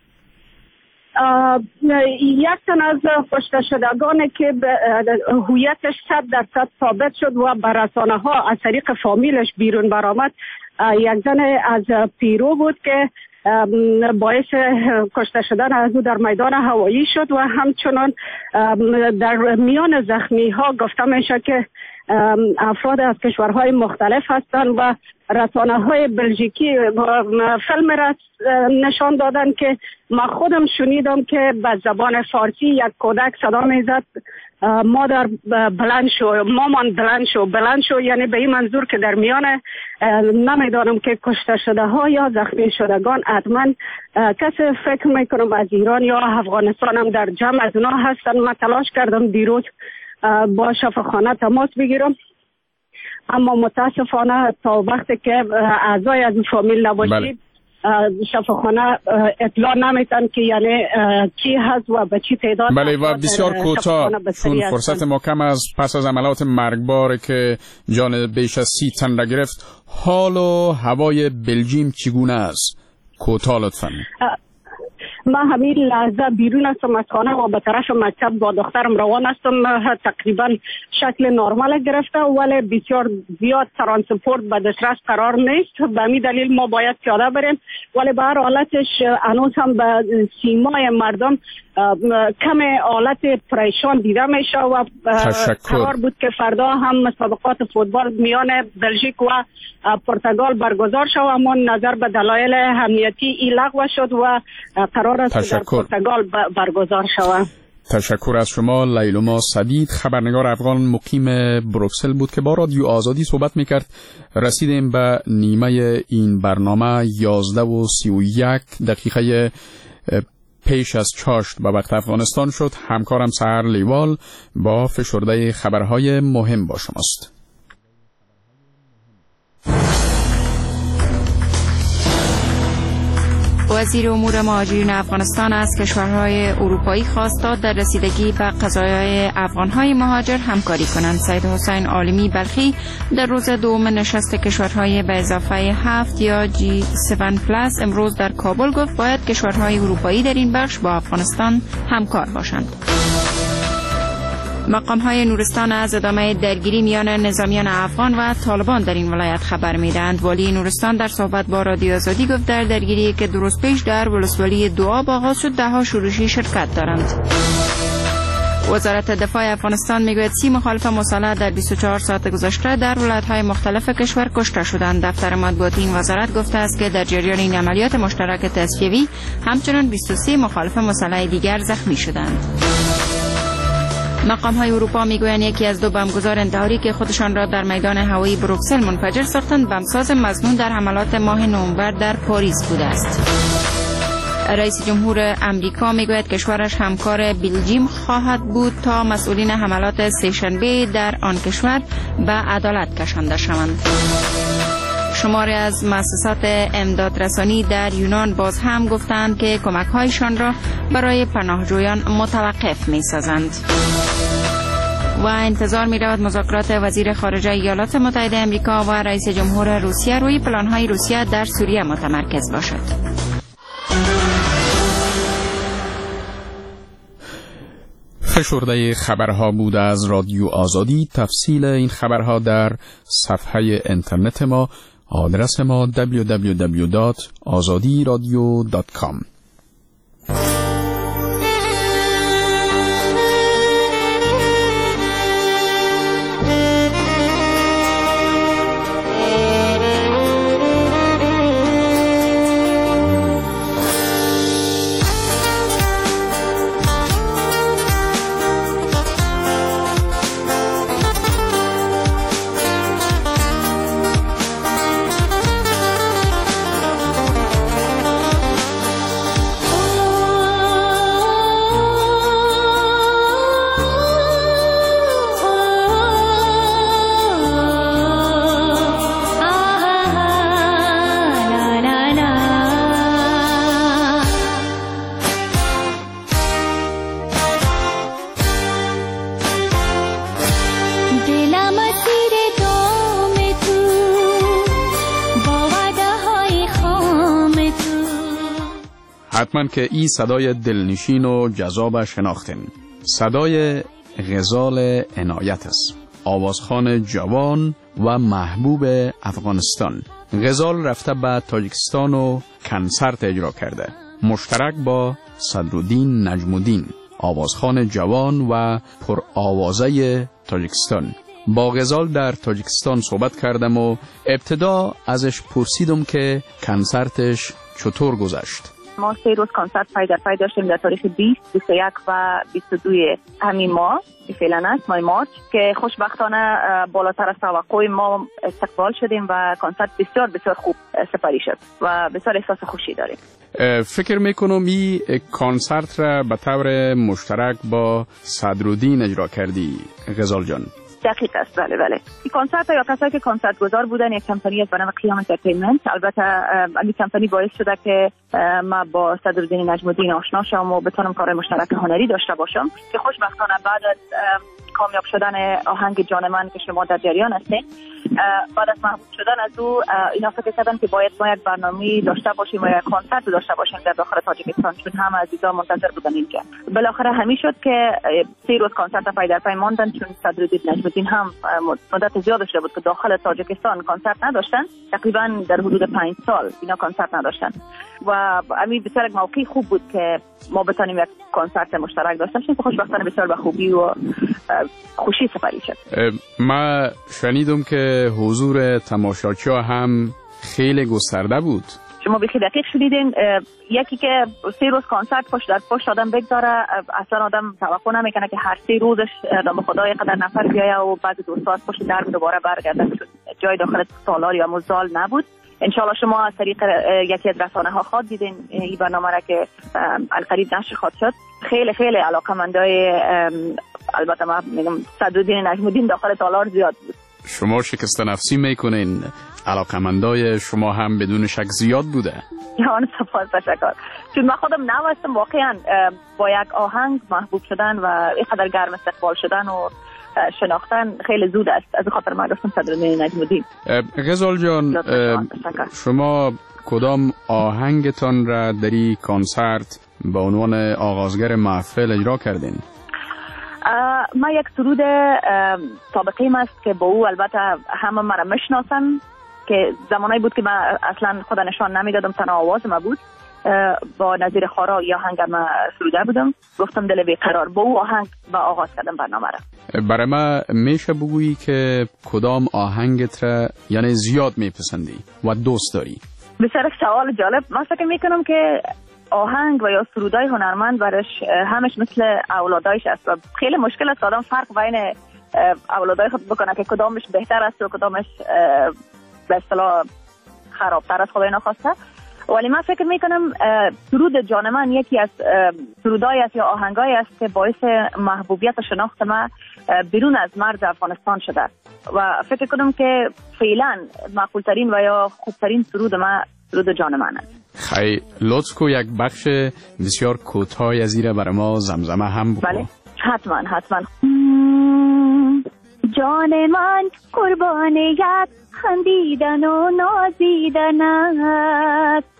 یک تن از کشته شدگان که هویتش 100% ثابت شد و بر رسانه ها از طریق فامیلش بیرون برآمد، یک زن از پیرو بود که باعث کشته شدن از او در میدان هوایی شد و همچنان در میان زخمی ها گفته میشه که افراد از کشورهای مختلف هستند و رسانه‌های بلژیکی فیلم را نشان دادن که ما خودم شنیدم که به زبان فارسی یک کودک صدا میزد مادر بلند شو یعنی به این منظور که در میان نمیدانم که کشته شده ها یا زخمی شدگان حتما کسی فکر میکنم از ایران یا افغانستان هم در جمع از اونا هستن. من تلاش کردم دیروز با شفاخانه تماس بگیرم اما متاسفانه تا وقتی که اعضای از فامیل نباشید شفاخانه اطلاع نمیتن که یعنی کی هست و به چی تعداد. بله و بسیار کوتاه چون فرصت ما کم از پس از عملیات مرگبار که جان بیش از 30 تن را گرفت، حال و هوای بلژیم چگونه است؟ کوتاه لطفاً. من همین لحظه بیرون هستم از خانه و به طرف مکتب با دخترم روان هستم. تقریبا شکل نرمال گرفته ولی بسیار زیاد ترانسپورت به دسترس قرار نیست. به همین دلیل ما باید پیاده بریم ولی به هر حالتش هنوز هم به سیمای مردم کم حالت پریشان دیده میشه و قرار بود که فردا هم مسابقات فوتبال میان بلژیک و پرتغال برگزار شد اما نظر به دلایل امنیتی این لغو شد و قرار است در پرتغال برگزار شود. تشکر از شما. لیلما سدید، خبرنگار افغان مقیم بروکسل بود که با رادیو آزادی صحبت میکرد. رسیدیم به نیمه این برنامه. 11:31 پیش از چاشت به وقت افغانستان شد. همکارم سحر لیوال با فشرده خبرهای مهم با شماست. وزیر امور مهاجرین افغانستان از کشورهای اروپایی خواست تا در رسیدگی به قضایای افغانهای مهاجر همکاری کنند. سید حسین عالمی بلخی در روز دوم نشست کشورهای به اضافه 7 یا G7+ امروز در کابل گفت باید کشورهای اروپایی در این بخش با افغانستان همکار باشند. مقام‌های نورستان از ادامه درگیری میان نظامیان افغان و طالبان در این ولایت خبر می‌دهند. والی نورستان در صحبت با رادیو آزادی گفت در درگیری که دو روز پیش در ولسوالی دوآب آغاز شد ده‌ها شورشی شرکت دارند. وزارت دفاع افغانستان میگوید 30 مخالف مصالحه در 24 ساعت گذشته در ولایت‌های مختلف کشور کشته شدند. دفتر مطبوعاتی این وزارت گفته است که در جریان این عملیات مشترک تصفیه‌ای همچنین 23 مخالف مصالحه دیگر زخمی شدند. مقام‌های اروپا میگویند یکی از 2 بمبگذار انتحاری که خودشان را در میدان هوایی بروکسل منفجر ساختند بمبساز مظنون در حملات ماه نوامبر در پاریس بوده است. رئیس جمهور امریکا میگوید کشورش همکار بلژیم خواهد بود تا مسئولین حملات سه‌شنبه در آن کشور به عدالت کشانده شوند. شماری از مؤسسات امدادرسانی در یونان باز هم گفتند که کمک‌هایشان را برای پناهجویان متوقف می‌سازند. و انتظار می‌رود مذاکرات وزیر خارجه ایالات متحده آمریکا و رئیس جمهور روسیه روی پلان‌های روسیه در سوریه متمرکز باشد. فشرده خبرها بود از رادیو آزادی. تفصیل این خبرها در صفحه اینترنت ما. آدرس ما www.azadiradio.com. حتما که این صدای دلنشین و جذاب شناختین. صدای غزال عنایت است، آوازخوان جوان و محبوب افغانستان. غزال رفته به تاجیکستان و کنسرت اجرا کرده، مشترک با صدرالدین نجم‌الدین، آوازخوان جوان و پر آوازه تاجیکستان. با غزال در تاجیکستان صحبت کردم و ابتدا ازش پرسیدم که کنسرتش چطور گذشت. ما 3 روز کنسرت پای در پای داشتیم در تاریخ 20, 21 و 22 همین ماه فعلا است ماه مارچ که خوشبختانه بالاتر از توقع ما استقبال شدیم و کنسرت بسیار بسیار خوب سپری شد و بسیار احساس خوشی داریم. فکر میکنم این کنسرت را به طور مشترک با صدرالدین اجرا کردی غزال جان. دقیق است. بله بله. این کنسرت یا کسایی که کنسرت گذار بودن یک کمپانی است به نام قیام انترتینمنت. البته این کمپانی باعث شده که ما با صدرالدین نجم الدین آشنا شم و بتونم کار مشترک هنری داشته باشم که خوشبختانه بعد از کامیاب شدن آهنگ جان من که شما در جریان هستین، بعد از محبوب شدن از او اینا فکر کردن که باید ما یک برنامه داشته باشیم و یک کنسرت داشته باشیم در داخل تاجیکستان، چون همه عزیزا منتظر بودن اینجا. بالاخره همین شد که 3 روز کنسرت پای در پای ماندن، چون صدرالدین نجم الدین هم مدت زیاد شده بود که داخل تاجیکستان کنسرت نداشتن، تقریبا در حدود 5 سال اینا کنسرت نداشتن و همین بسیار موقعی خوب بود که ما بتونیم یک کنسرت مشترک داشته باشیم. خوشبختانه بسیار به خوبی و خوشی سپری شد. ما شنیدم که حضور تماشاچی‌ها هم خیلی گسترده بود. شما بخی دقیق شدیدین. یکی که 3 روز کنسرت پشت در پشت آدم بگذاره، اصلا آدم توقع نمیکنه که هر 3 روزش نام خدای قدر نفر بیایه و بعد 2 ساعت پشت در دوباره برگرده، جای داخل سالار یا مزال نبود. انشالله شما از طریق یکی از رسانه ها خواد دیدین این برنامه را که القریب نشر خواد شد. خیلی خیلی علاقمندای البته ما میگم صدرالدین نجم الدین داخل تالار زیاد بود. شما شکست نفسی میکنین، علاقمندای شما هم بدون شک زیاد بوده. جان سپاس تشکر. چون من خودم نوستم واقعا با یک آهنگ محبوب شدن و اینقدر گرم استقبال شدن و شناختن خیلی زود است. از خاطر من گفتم صدرالدین نجم الدین. غزال جان، شما کدام آهنگتان را در این کنسرت به عنوان آغازگر محفل اجرا کردین؟ ما یک سرود سابقه است که با او البته همه مرا میشناسن که زمانی بود که من اصلا خود نشان نمیدادم، تنها آواز ما بود. با نظیر خارا یا آهنگ ما سروده بودم، گفتم دل بیقرار، با او آهنگ با آغاز کردم برنامه را. برای ما میشه بگویی که کدام آهنگت را یعنی زیاد میپسندی و دوست داری؟ بسیار سوال جالب. من فکر میکنم که آهنگ و یا سرودای هنرمند برش همش مثل اولادایش است و خیلی مشکل است آدم فرق بین اولادای خود بکنه که کدامش بهتر است و کدامش به اصطلاح خرابتر است، خدای نخواسته. ولی من فکر میکنم سرود جان من یکی از سرودای است یا آهنگای است که باعث محبوبیت و شناخت ما بیرون از مرز افغانستان شده و فکر کنم که فعلا معقولترین و یا خوبترین سرود ما سرود جان من است. خیلی لطف کو یک بخش بسیار کوتاهی از این برای ما زمزمه هم بکن. بله حتما. جان من قربان یک خندیدن و نازیدن است،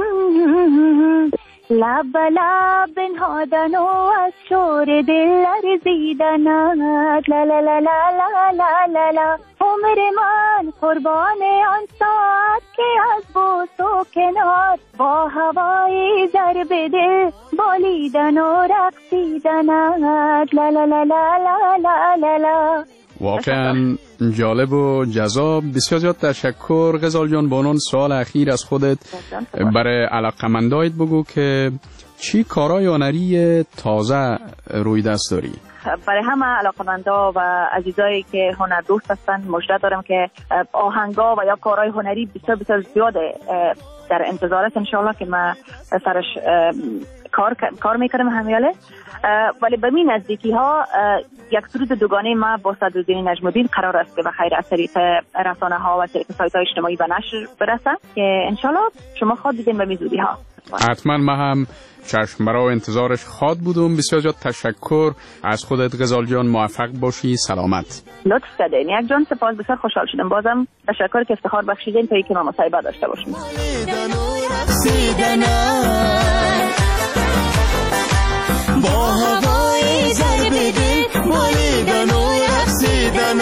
لب به لب بنهادن و از شور دل لرزیدن است. لا لا لا لا لا لا لا لا. عمر من قربان آن ساعت که از بوس و کنار با هوای ضرب دل بالیدن و رقصیدن است. لا لا لا لا لا لا لا لا. واقعا جالب و جذاب. بسیار زیاد تشکر غزال جان. با عنوان سوال اخیر از خودت برای علاقمندایت بگو که چی کارهای هنری تازه روی دست داری؟ برای همه علاقمندا و عزیزایی که هنر دوست هستن مژده دارم که آهنگا و یا کارهای هنری بسیار بسیار زیاده در انتظار است انشاءالله که ما سرش کار میکنم همیاله. ولی به این نزدیکی ها یک سرود دوگانه ما با صدرالدین نجم الدین قرار است که بخیر از طریق رسانه ها و طریق سایت های اجتماعی به نشر برسه که انشاءالله شما خود دیدین به میزودی ها. حتما ما هم چشم برای انتظارش خواد بودم. بسیار زیاد تشکر از خودت غزال جان. موفق باشی. سلامت. لطف کردین یک جان. سپاس. بسیار خوشحال شدم. بازم تشکر که افتخار بخشیدین تا اینکه ما مصاحبه داشته باشیم. با هوای ضرب دل بالیدن و رقصیدن.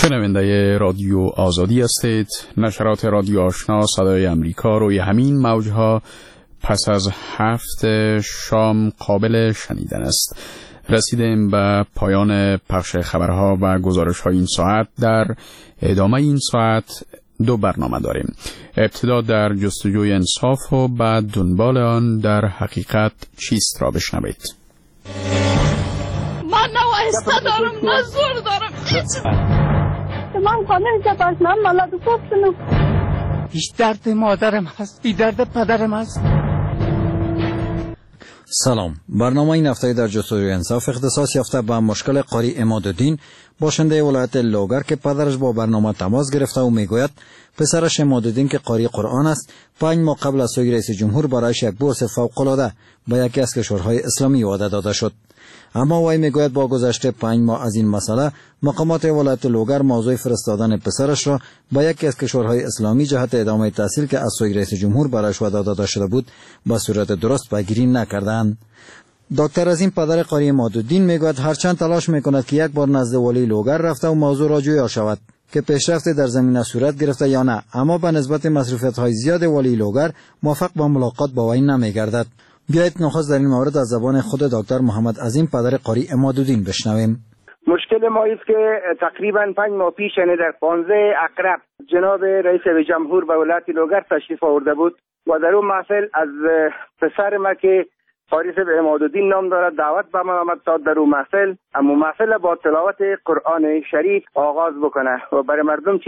شنونده رادیو آزادی هستید. نشرات رادیو آشنا صدای امریکا روی همین موجها پس از 7 شام قابل شنیدن است. رسیدیم به پایان پخش خبرها و گزارش‌های این ساعت. در ادامه این ساعت 2 برنامه داریم. ابتدا در جستجوی انصاف و بعد دنبال آن در حقیقت چیست را بشنوید. من نوایسته دارم، من زور دارم. من خانه جباشنام ملاد کوفتنم. هیچ درد مادرم هست، بی درد پدرم هست. سلام. برنامه این هفته در جستجوی انصاف اختصاص یافته به مشکل قاری عمادالدین، باشنده ولایت لوگر که پدرش با برنامه تماس گرفته و میگوید پسرش عمادالدین که قاری قرآن است 5 ماه قبل از سوی رئیس جمهور برایش یک بورس فوق‌العاده به یکی از کشورهای اسلامی وعده داده شد. اما وی میگوید با گذشت 5 ماه از این مسئله مقامات ولایت لوگر موضوع فرستادن پسرش را به یکی از کشورهای اسلامی جهت ادامه تحصیل که از سوی رئیس جمهور برایش وعده داده شده بود به صورت درست پیگیری نکردند. دکتر عظیم پدر قاری عمادالدین میگوید هرچند تلاش میکند که یک بار نزد والی لوگر رفته و موضوع را جویا شود که پیشرفت در زمینه صورت گرفته یا نه، اما به نسبت مصروفیت‌های زیاد والی لوگر موفق به ملاقات با وی نمیگردد. بیایید نخست در این مورد از زبان خود دکتر محمد عظیم پدر قاری عمادالدین بشنویم. مشکل ما است که تقریبا 5 ماه پیش یعنی در 15 اکرب جناب رئیس جمهور به ولایت لوگر تشریف آورده بود و در اون محفل از پسر ما که قاری عمادالدین نام دارد دعوت به من آمد تا در اون محفل اما محفل با تلاوت قرآن شریف آغاز بکنه و برای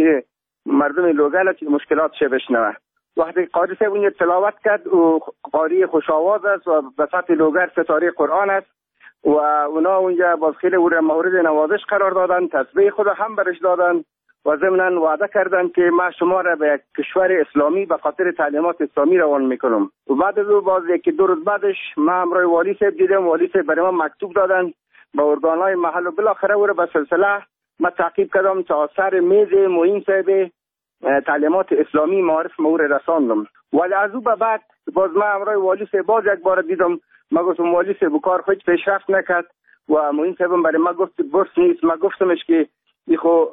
مردم لوگر که مشکلات شه بشنوه. وقتی قاری صاحب اون تلاوت کرد و قاری خوشاواز است و به سطح لوگر ستاره قرآن است و اونا اونجا باز خیلی او را مورد نوازش قرار دادن، تسبیح خود هم برش دادن و ضمناً وعده کردن که ما شما را به یک کشور اسلامی به خاطر تعلیمات اسلامی روان میکنم. و بعد از او باز 1-2 روز بعدش ما همراه والی صاحب دیدم، والی صاحب برای ما مکتوب دادن به ارگانهای محل و بالاخره او را به سلسله ما تعقیب کردم تا سر میز معین صاحب تعلیمات اسلامی معرف مور رساندم. ولی از او به بعد باز ما همراه والی صاحب باز یک بار دیدم، ما گفتم والی صاحب کار خود پیشرفت نکرد و معین صاحب برای ما گفت بورس نیست. ما گفتمش که دیخو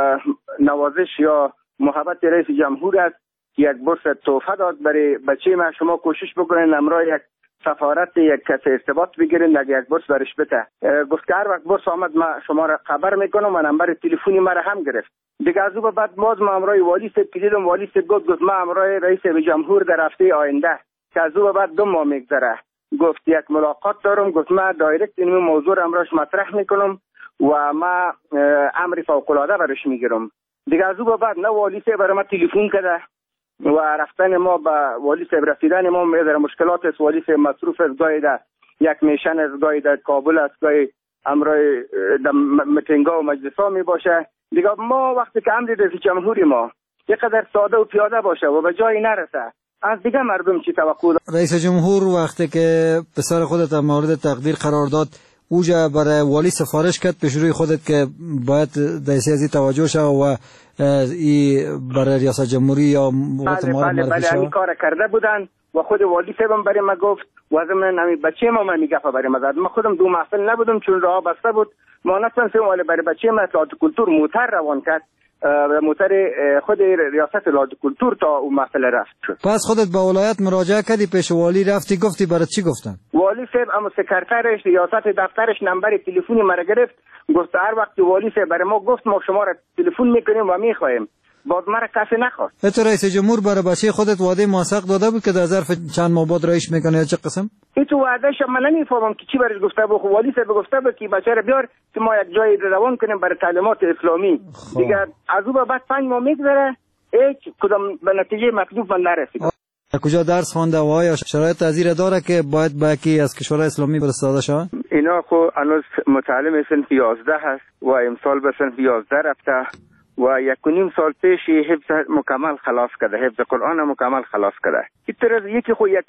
نوازش یا محبت رئیس جمهور است که یک بورس تحفه داد برای بچه ما، شما کوشش بکنین همراه یک سفارت یک کسی ارتباط بگیرین یک بورس برش بده. گفت که هر وقت بورس آمد ما شما را خبر میکنم و نمبر تلفنی ما را هم گرفت. دیگه از او بعد باز ما همراه والی صاحب که دیدم، والی صاحب گفت ما همراه رئیس جمهور در هفته آینده که از او بعد 2 ماه میگذره گفت یک ملاقات دارم. گفت ما دایرکت این موضوع را امروز مطرح میکنم و ما امر فوق العاده برش میگیرم. دیگه از او بعد نه والی صاحب برای ما تلفن کرده و رفتن ما با والی صاحب رسیدن ما در مشکلات است. والی صاحب مصروف است، گاهی در یک میشن است، گاهی در کابل است، گاهی امرای در میتینگ‌ها و مجلس‌ها می باشه. دیگه ما وقتی که امر رئیس جمهوری ما یقدر ساده و پیاده باشه و به جایی نرسه از دیگه مردم چی توقع دارن؟ رئیس جمهور وقتی که پسر خودت مورد تقدیر قرار داد اوجا برای والی سفارش کرد پیش روی خودت که باید دایسی ازی توجه شد و ای برای ریاست جمهوری یا بله همین کار کرده بودن و خود والی صاحبم برای ما گفت و ضمن همین بچه ما میگفت برای ما زد. ما خودم 2 محفل نبودم چون راه بسته بود، ما نتونستیم ولی برای بچه ما اطلاعات کلتور موتر روان کرد، موتر خود ریاست اطلاعات کلتور تا اون محفل رفت شد. پس خودت به ولایت مراجعه کردی، پیش والی رفتی گفتی برای چی گفتن؟ والی صاحب اما سکرترش ریاست دفترش نمبر تلفنی مرا گرفت، گفت هر وقت والی صاحب برای ما گفت ما شما را تلفن میکنیم و میخوایم، باز مرا کسی نخواست. تو رئیس جمهور برای بچه خودت وعده موثق داده بود که در ظرف چند ماه بعد رئیس میکنه یا چه قسم؟ تو وعدهش من نمیفهمم که چی برش گفته بود. والی صاحب گفته بود که بچه را بیار که ما یک جای روان کنیم برای تعلیمات اسلامی. دیگه از او بعد 5 ماه میگذره هیچ کدام به نتیجه مطلوب من نرسید. کجا درس خوانده و آیا شرایط تحصیل داره که باید با یکی از کشورهای اسلامی فرستاده شود؟ اینا خو هنوز متعلم صنف 11 هست و امسال به صنف 11 رفته و 1.5 سال پیش حفظ مکمل خلاص کرده، حفظ قرآن مکمل خلاص کرده. این طرز یکی خو یک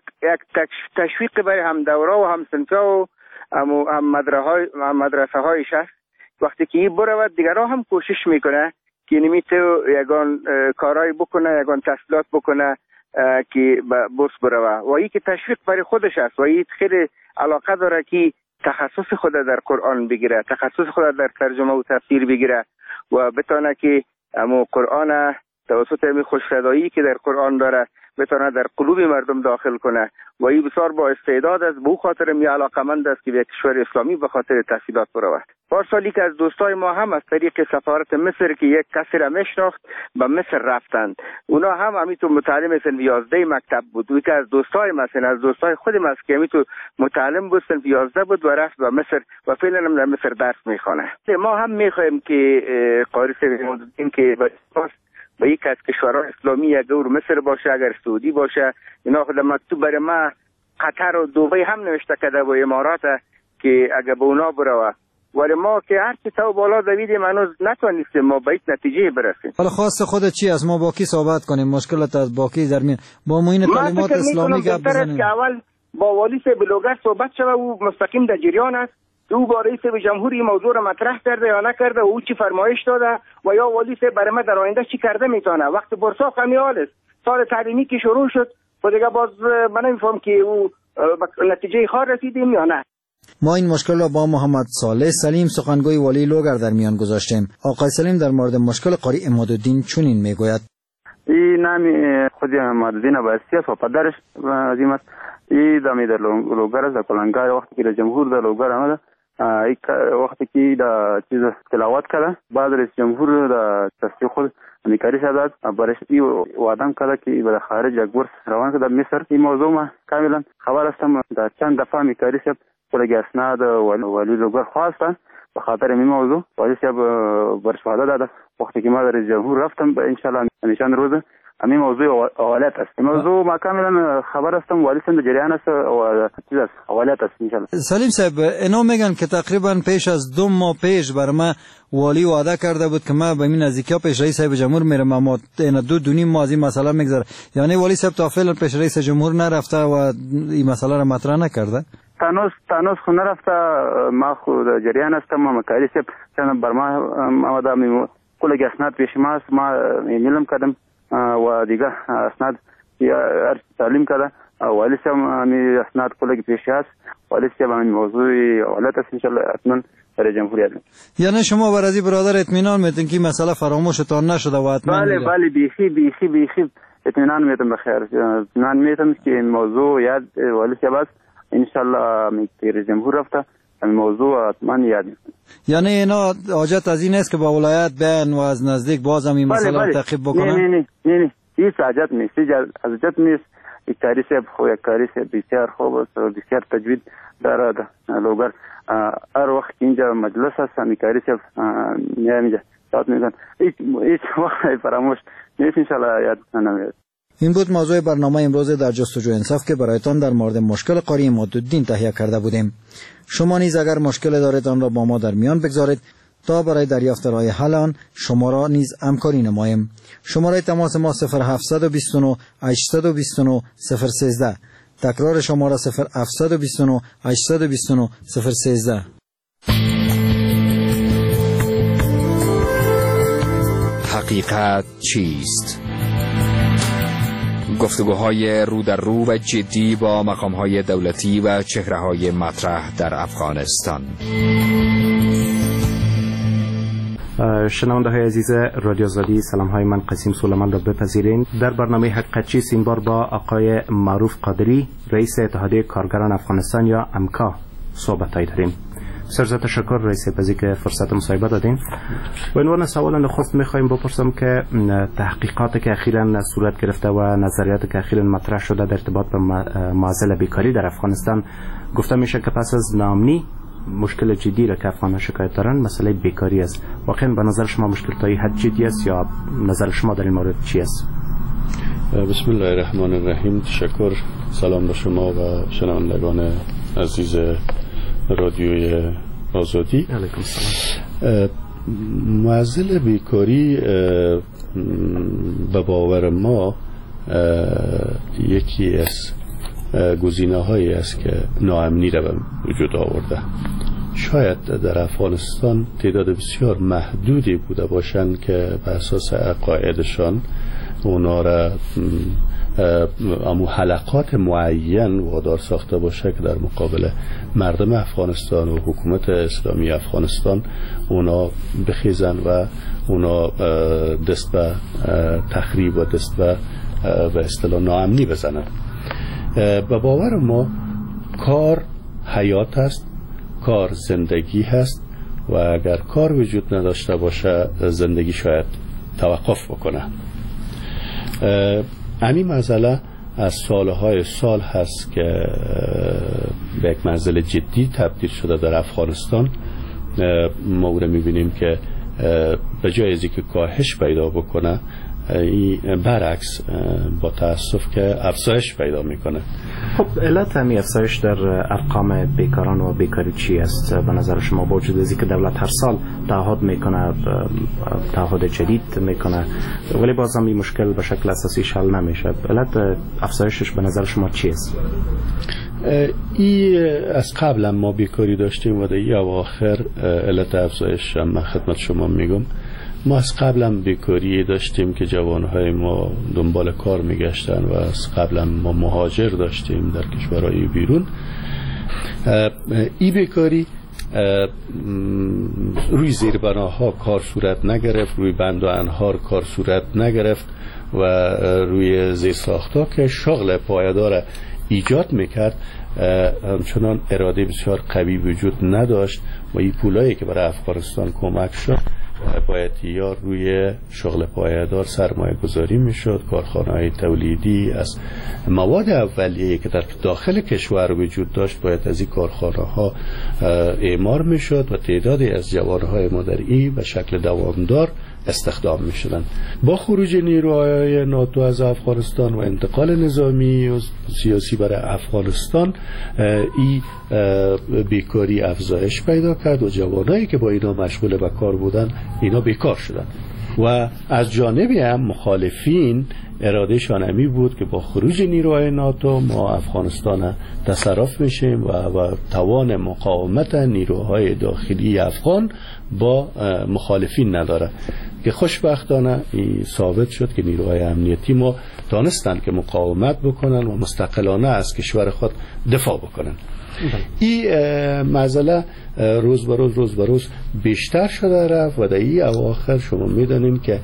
تشویق برای هم دوره و هم صنفا و هم مدرسه هایش است. وقتی که این برود دیگرها هم کوشش میکنه که نمیتو یگان کارهای بکنه، یگان تحصیلات بکنه که بورس بروه و این که تشویق برای خودش است و این خیلی علاقه داره که تخصص خود در قرآن بگیره، تخصص خود در ترجمه و تفسیر بگیره و بتونه که قرآن توسط این خوش‌ردایی که در قرآن داره بتونه در قلوب مردم داخل کنه و این بسیار با استعداد است. به خاطر می علاقمند است که به کشور اسلامی به خاطر تحصیلات برود. پارسالی که از دوستای ما هم از طریق سفارت مصر که یک کسی را میشناخت به مصر رفتند، اونا هم همینطور متعلم سنف 11 مکتب بود. و که از دوستای مثلا از دوستای خودم است که همینطور متعلم بود سنف 11 بود و رفت به مصر و فعلا هم در مصر درس میخوانه. ما هم میخوایم که قاری این که و یک از کشورهای اسلامی یا دور مصر باشه، اگر سعودی باشه، اینا خود مکتوب برای ما قطر و دبی هم نوشته کرده و امارات که اگر به اونا بروه، ولی ما که هرچی تو بالا دویدیم هنوز نتونستیم ما به یک نتیجه برسیم. حالا خواست خودت چی از ما با کی صحبت کنیم؟ مشکلت از با کی در میان با معین کلمات اسلامی گپ بزنیم؟ که اول با والی صاحب لوگر صحبت شوه و مستقیم در جریان است. او با رئیس جمهوری موضوع را مطرح کرده یا نکرده و او چی فرمایش داده و یا والی صاحب برای ما در آینده چی کرده میتونه. وقت برساخ همیال است. سال تعلیمی که شروع شد و دیگه باز من نمیفهم که او نتیجه خار رسیدیم یا نه. ما این مشکل را با محمد صالح سلیم سخنگوی والی لوگر در میان گذاشتیم. آقای سلیم در مورد مشکل قاری عمادالدین چنین میگوید: این نام خود عمادالدین عباسی است و پدرش عظیم است. این دمی در لوگر است، در کلنگار وقتی که جمهور در لوگر آمده، وقتی که در چیز تلاوت کرده، بعد رئیس جمهور در تصدیق خود امریکایی شداد برش ای وعدم کرده که به خارج یک بورس روان کرده در مصر. این موضوع ما کاملا خبر هستم. در چند دفعه امریکایی شد کلگی اسناد والی لوگر خواستن به خاطر این موضوع. والی صاحب برش وعده داده وقتی که ما در رئیس جمهور رفتم ان شاء الله نشان روز همین موضوع حوالت است. این موضوع ما کاملا خبر هستم. والی صاحب جریان است و چیز است حوالت است ان شاء الله. سلیم صاحب اینا میگن که تقریبا پیش از 2 ماه پیش بر ما والی وعده کرده بود که ما به این نزدیکا پیش رئیس صاحب جمهور میرم، اما این 2 ماه از این مسئله میگذره. یعنی والی صاحب تا فعلا پیش رئیس جمهور نرفته و این مسئله را مطرح نکرده. تانوس خو نرفته. ما خود جریان هستم. ما مکاری صاحب چند بر ما آمده می کلگی اسناد پیش ما ما ایمیلم کردم و دیگه اسناد تعلیم کرده. والی صاحب می اسناد کلگی پیش است. والی صاحب همین موضوع حالت است ان شاء الله حتما در جمهوریت. یعنی شما بر از برادر اطمینان میتین که مسئله فراموشتان نشده و حتما؟ بله بیخی اطمینان میتم بخیر. اطمینان میتم که این موضوع یاد والی صاحب است. ان شاء الله می جمهور رفته این موضوع حتما یاد. یعنی اینا حاجت از این است که با ولایت بیان و از نزدیک باز هم این مسئله را تعقیب بکنن؟ نه هیچ حاجت نیست. حاجت نیست. یک کاری صاحب خو یک کاری صاحب بسیار خوب است و بسیار تجوید داره لوگر. هر وقت اینجا مجلس است امیکاری صاحب میاد داد میگن هیچ وقت فراموش نیست. ان شاء الله یاد نمیاد. این بود موضوع برنامه امروز در جستجوی انصاف که برایتان در مورد مشکل قاری عمادالدین تهیه کرده بودیم. شما نیز اگر مشکل دارید آن را با ما در میان بگذارید تا برای دریافت راه حل آن شما را نیز همکاری نماییم. شماره تماس ما 0729 829 013. تکرار شماره 0729 829 013. حقیقت چیست؟ گفتگوهای رو در رو و جدی با مقامهای دولتی و چهره‌های مطرح در افغانستان. شنونده های عزیز رادیو آزادی، سلام های من قسیم سلیمان را بپذیرین. در برنامه حقیقت چیست این بار با آقای معروف قادری، رئیس اتحادیه کارگران افغانستان یا امکا صحبت داریم. بسیار تشکر رئیس پزی که فرصت مصاحبه دادین. به عنوان سوال نخست میخوایم بپرسم که تحقیقاتی که اخیراً صورت گرفته و نظریاتی که اخیراً مطرح شده در ارتباط به معضل بیکاری در افغانستان، گفته میشه که پس از ناامنی مشکل جدی را که افغان‌ها شکایت دارن مسئله بیکاری است. واقعا به نظر شما مشکل تا این حد جدی است یا نظر شما در این مورد چی است؟ بسم الله الرحمن الرحیم. تشکر. سلام به شما و شنوندگان عزیز رادیوی آزادی. علیکم السلام. معضل بیکاری به باور ما یکی از گزینه‌هایی است که ناامنی را به وجود آورده. شاید در افغانستان تعداد بسیار محدودی بوده باشند که به اساس عقایدشان اونا را امو حلقات معین وادار ساخته باشه که در مقابل مردم افغانستان و حکومت اسلامی افغانستان اونا بخیزن و اونا دست به تخریب و دست به اصطلاح ناامنی بزنن. به باور ما کار حیات است، کار زندگی هست و اگر کار وجود نداشته باشه زندگی شاید توقف بکنه. همین مسئله از سالهای سال هست که به یک مسئله جدی تبدیل شده در افغانستان. ما او را میبینیم که به جای از اینکه کاهش پیدا بکنه برعکس با تاسف که افزایش پیدا میکنه. خب علت همین افزایش در ارقام بیکاران و بیکاری چی است به نظر شما؟ با وجود از اینکه دولت هر سال تعهد میکنه، تعهد جدید میکنه، ولی باز هم این مشکل به شکل اساسی حل نمیشه. علت افزایشش به نظر شما چی است؟ از قبل ما بیکاری داشتیم و در این اواخر علت افزایش من خدمت شما میگم. ما از قبل بیکاری داشتیم که جوانهای ما دنبال کار میگشتن و از قبل ما مهاجر داشتیم در کشورهای بیرون. این بیکاری روی زیربناها کار صورت نگرفت، روی بند و انهار کار صورت نگرفت و روی زیرساخت‌ها که شغل پایدار ایجاد میکرد همچنان اراده بسیار قوی وجود نداشت و این پولایی که برای افغانستان کمک شد باید یا روی شغل پایدار سرمایه گذاری میشد. کارخانه‌های تولیدی از مواد اولیه که در داخل کشور وجود داشت باید از این کارخانه‌ها اعمار میشد و تعدادی از جوانهای ما در این به شکل دوامدار استخدام میشدن. با خروج نیروهای ناتو از افغانستان و انتقال نظامی و سیاسی برای افغانستان این بیکاری افزایش پیدا کرد و جوانایی که با اینا مشغول به کار بودن اینا بیکار شدن و از جانبی هم مخالفین ارادهشان همی بود که با خروج نیروهای ناتو ما افغانستان تصرف میشیم و توان مقاومت نیروهای داخلی افغان با مخالفین نداره که خوشبختانه ثابت شد که نیروهای امنیتی ما تانستن که مقاومت بکنن و مستقلانه از کشور خود دفاع بکنن. این مسئله روز به روز بیشتر شده رفت و در این اواخر شما میدانین که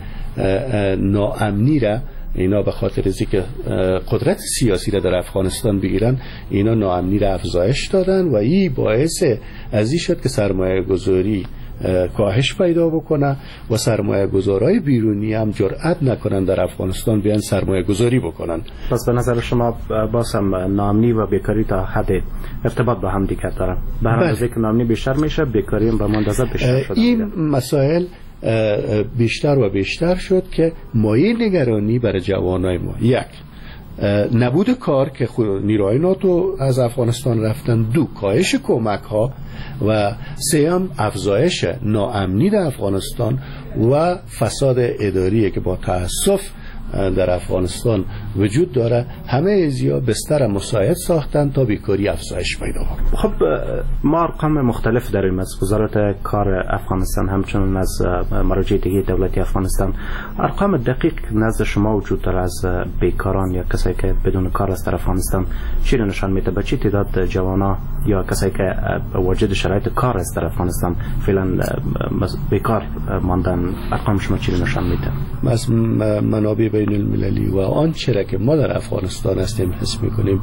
ناامنی را اینا به خاطر از اینکه قدرت سیاسی را در افغانستان بگیرن اینا ناامنی را افزایش دادن و این باعث از این شد که سرمایه گذاری کاهش پیدا بکنه و سرمایه گذارای بیرونی هم جرأت نکنن در افغانستان بیان سرمایه گذاری بکنن. پس به نظر شما باز هم ناامنی و بیکاری تا حد ارتباط با هم دیگه دارن؟ به هر اندازه که ناامنی بیشتر میشه بیکاری هم به اندازه بیشتر شده. این مسائل بیشتر و بیشتر شد که مایه نگرانی برای جوانای ما یک نبود کار که نیروهای ناتو از افغانستان رفتن، دو کاهش کمک ها و سوم افزایش ناامنی در افغانستان و فساد اداری که با تأسف در افغانستان وجود داره. همه ازیا بستر مساعد ساختن تا بیکاری افزایش پیدا کنه. خب ما ارقام مختلف داریم از وزارت کار افغانستان همچنین از مراجع دیگه دولتی افغانستان. ارقام دقیق نزد شما وجود داره از بیکاران یا کسایی که بدون کار است در افغانستان چی رو نشان میده؟ به چی تعداد جوانا یا کسایی که واجد شرایط کار است در افغانستان فعلا بیکار ماندن، ارقام شما چی رو نشان میده؟ از منابع بین المللی و آنچه که ما در افغانستان هستیم حس میکنیم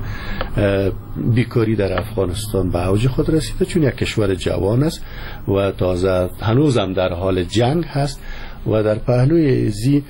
بیکاری در افغانستان به اوج خود رسیده، چون یک کشور جوان است و تازه هنوزم در حال جنگ هست و در پهلوی ازی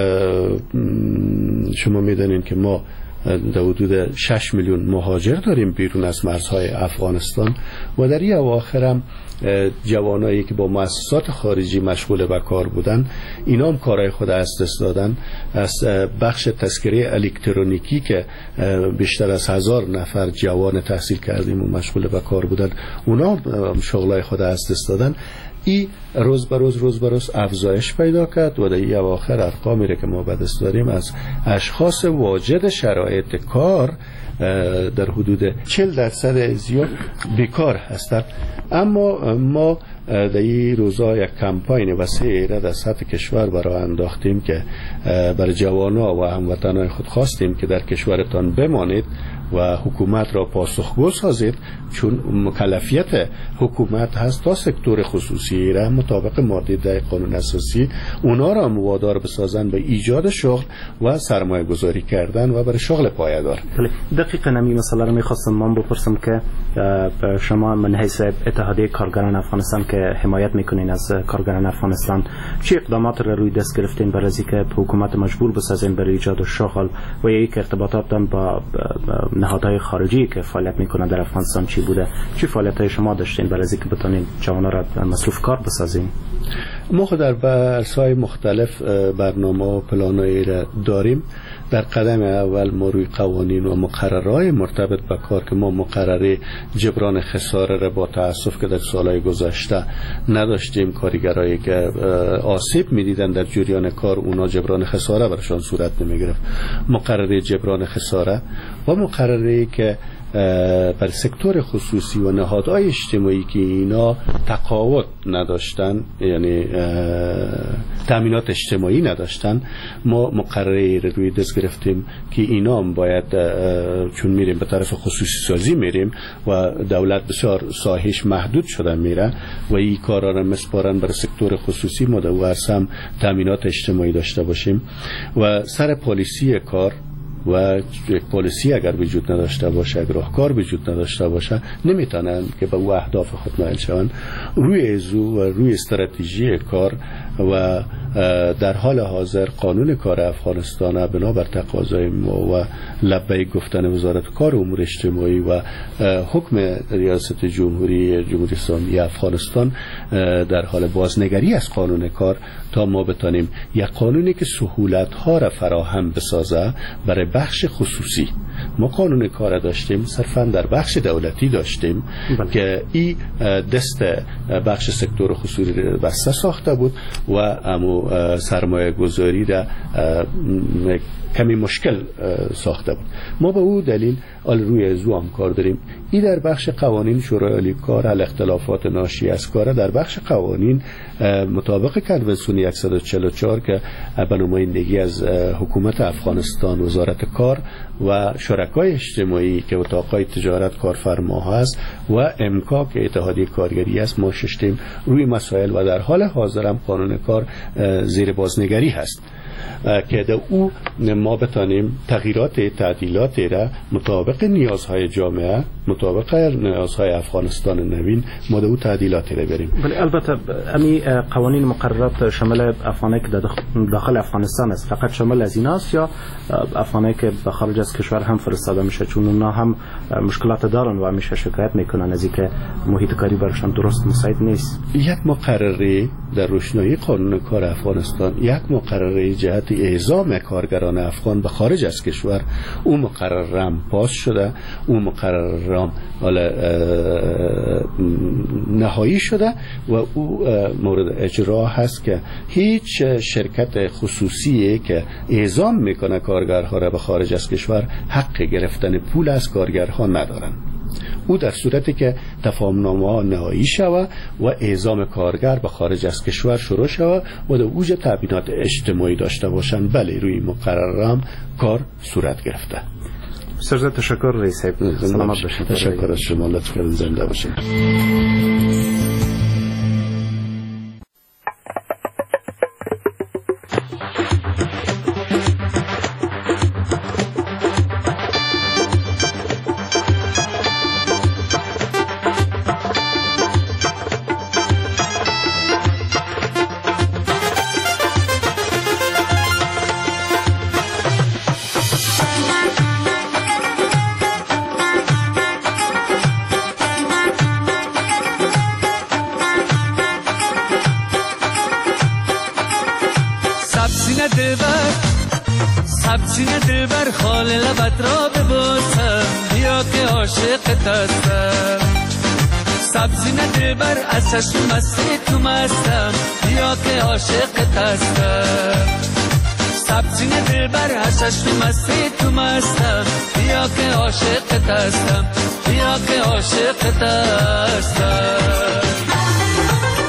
شما میدونین که ما در حدود 6 میلیون مهاجر داریم بیرون از مرزهای افغانستان و در این اواخر هم جوانایی که با مؤسسات خارجی مشغول به کار بودن اینا هم کارهای خود از دست دادن. از بخش تذکره الکترونیکی که بیشتر از 1000 نفر جوان تحصیل کردیم و مشغول به کار بودن اونا شغلای خود از دست دادن. این روز به روز افزایش پیدا کرد و در این اواخر ارقامی که ما به دست داریم از اشخاص واجد شرایط کار در حدود 40% زیاد بیکار هستند. اما ما در این روزا یک کمپاین وسیع را در سطح کشور برای انداختیم که بر جوانا و هموطنان خود خواستیم که در کشورتان بمانید و حکومت را پاسخگو سازید، چون مکلفیت حکومت هست تا سکتور خصوصی را مطابق ماده 10 قانون اساسی اونا را وادار بسازن به ایجاد شغل و سرمایه گذاری کردن و برای شغل پایدار. دقیقاً همین مسئله را میخواستم من بپرسم که شما من حیث اتحادیه کارگران افغانستان که حمایت میکنین از کارگران افغانستان چه اقدامات را روی دست گرفتین برای اینکه حکومت مجبور بسازین برای ایجاد شغل و یک ارتباطات با نهادهای خارجی که فعالیت میکنن در افغانستان چی بوده؟ چی فعالیت‌های شما داشتین برای اینکه بتونین جوانا را مصروف کار بسازین؟ ما در عرصه‌های مختلف برنامه و پلان‌هایی را داریم. در قدم اول ما روی قوانین و مقررهای مرتبط به کار که ما مقرره جبران خساره را با تأسف که در سالهای گذشته نداشتیم، کارگرایی که آسیب می‌دیدن در جریان کار اونا جبران خساره برشان صورت نمی‌گرفت. مقرره جبران خساره و مقرره که بر سکتور خصوصی و نهادهای اجتماعی که اینا تقاعد نداشتن، یعنی تامینات اجتماعی نداشتن، ما مقرره روی دست گرفتیم که اینا هم باید، چون میریم به طرف خصوصی سازی میریم و دولت بسیار ساحش محدود شده میره و این کارا را مسپارن بر سکتور خصوصی، ما در ورسم تامینات اجتماعی داشته باشیم و سر پالیسی کار و یک پالیسی اگر وجود نداشته باشه، اگر راهکار وجود نداشته باشه، نمیتونن که به او اهداف خود نائل شوند. روی ازو و روی استراتژی کار و در حال حاضر قانون کار افغانستان بنابر تقاضای ما و لبیک گفتن وزارت کار و امور اجتماعی و حکم ریاست جمهوری اسلامی افغانستان در حال بازنگری از قانون کار تا ما بتانیم یک قانونی که سهولت ها را فراهم بسازه برای بخش خصوصی. ما قانون کار داشتیم صرفا در بخش دولتی داشتیم که این دست بخش سکتور خصوصی را بسته ساخته بود و امو سرمایه گذاری را کمی مشکل ساخته بود. ما به او دلیل روی ازو هم کار داریم. این در بخش قوانین شورای عالی کار اختلافات ناشی از کار در بخش قوانین مطابق کنونسیون 144 که به نمایندگی از حکومت افغانستان، وزارت کار و شرکای اجتماعی که اتاقای تجارت کارفرما هست و امکا که اتحادیه کارگری است، ما ششتیم روی مسائل و در حال حاضر هم قانون کار زیر بازنگری هست که در او ما بتانیم تغییرات تعدیلات را مطابق نیازهای جامعه، مطابق نیازهای افغانستان نوین ما در او تعدیلات را بریم. ولی البته امی قوانین مقررات شامل افغانایی که داخل افغانستان است فقط شامل از ایناست یا افغانایی که به خارج از کشور هم فرستاده میشه؟ چون اونا هم مشکلات دارن و همیشه شکایت میکنن از اینکه محیط کاری برشان درست مساعد نیست. یک مقرره در روشنایی قانون کار افغانستان، یک مقرره جهت اعزام کارگران افغان به خارج از کشور، اون مقررم پاس شده، اون مقررم نهایی شده و او مورد اجرا هست که هیچ شرکت خصوصی که اعزام میکنه کارگرها را به خارج از کشور حق گرفتن پول از کارگرها ندارن. او در صورتی که تفاهمنامه ها نهایی شود و اعزام کارگر به خارج از کشور شروع شود و در اوج تامینات اجتماعی داشته باشند، بله روی مقررم کار صورت گرفته. بسیار تشکر رئیس صاحب. سلامت باشید. تشکر از شما، لطف کردین، زنده باشید. سبزینه دلبر خال لبت را ببوسم، بیا که عاشقت هستم. سبزینه دلبر از چشم مستی تو مستم، بیا که عاشقت هستم. سبزینه دلبر از چشم مستی تو مستم، بیا که عاشقت هستم، بیا که عاشقت هستم.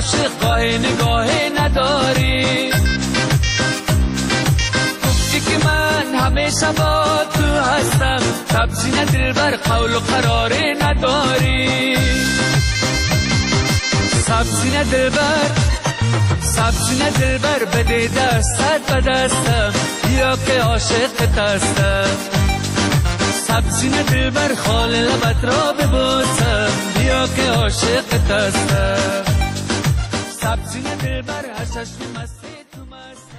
عاشق گاه نگاه نداری. گفتی که من همیشه با تو هستم، سبزی دلبر قول و قرار نداری. سبزی دلبر بده دستت به دستم، بیا که عاشقت هستم. سبزی دلبر خال لبت را ببوسم، بیا که عاشقت هستم. سبزی دلبر هر چشم مستی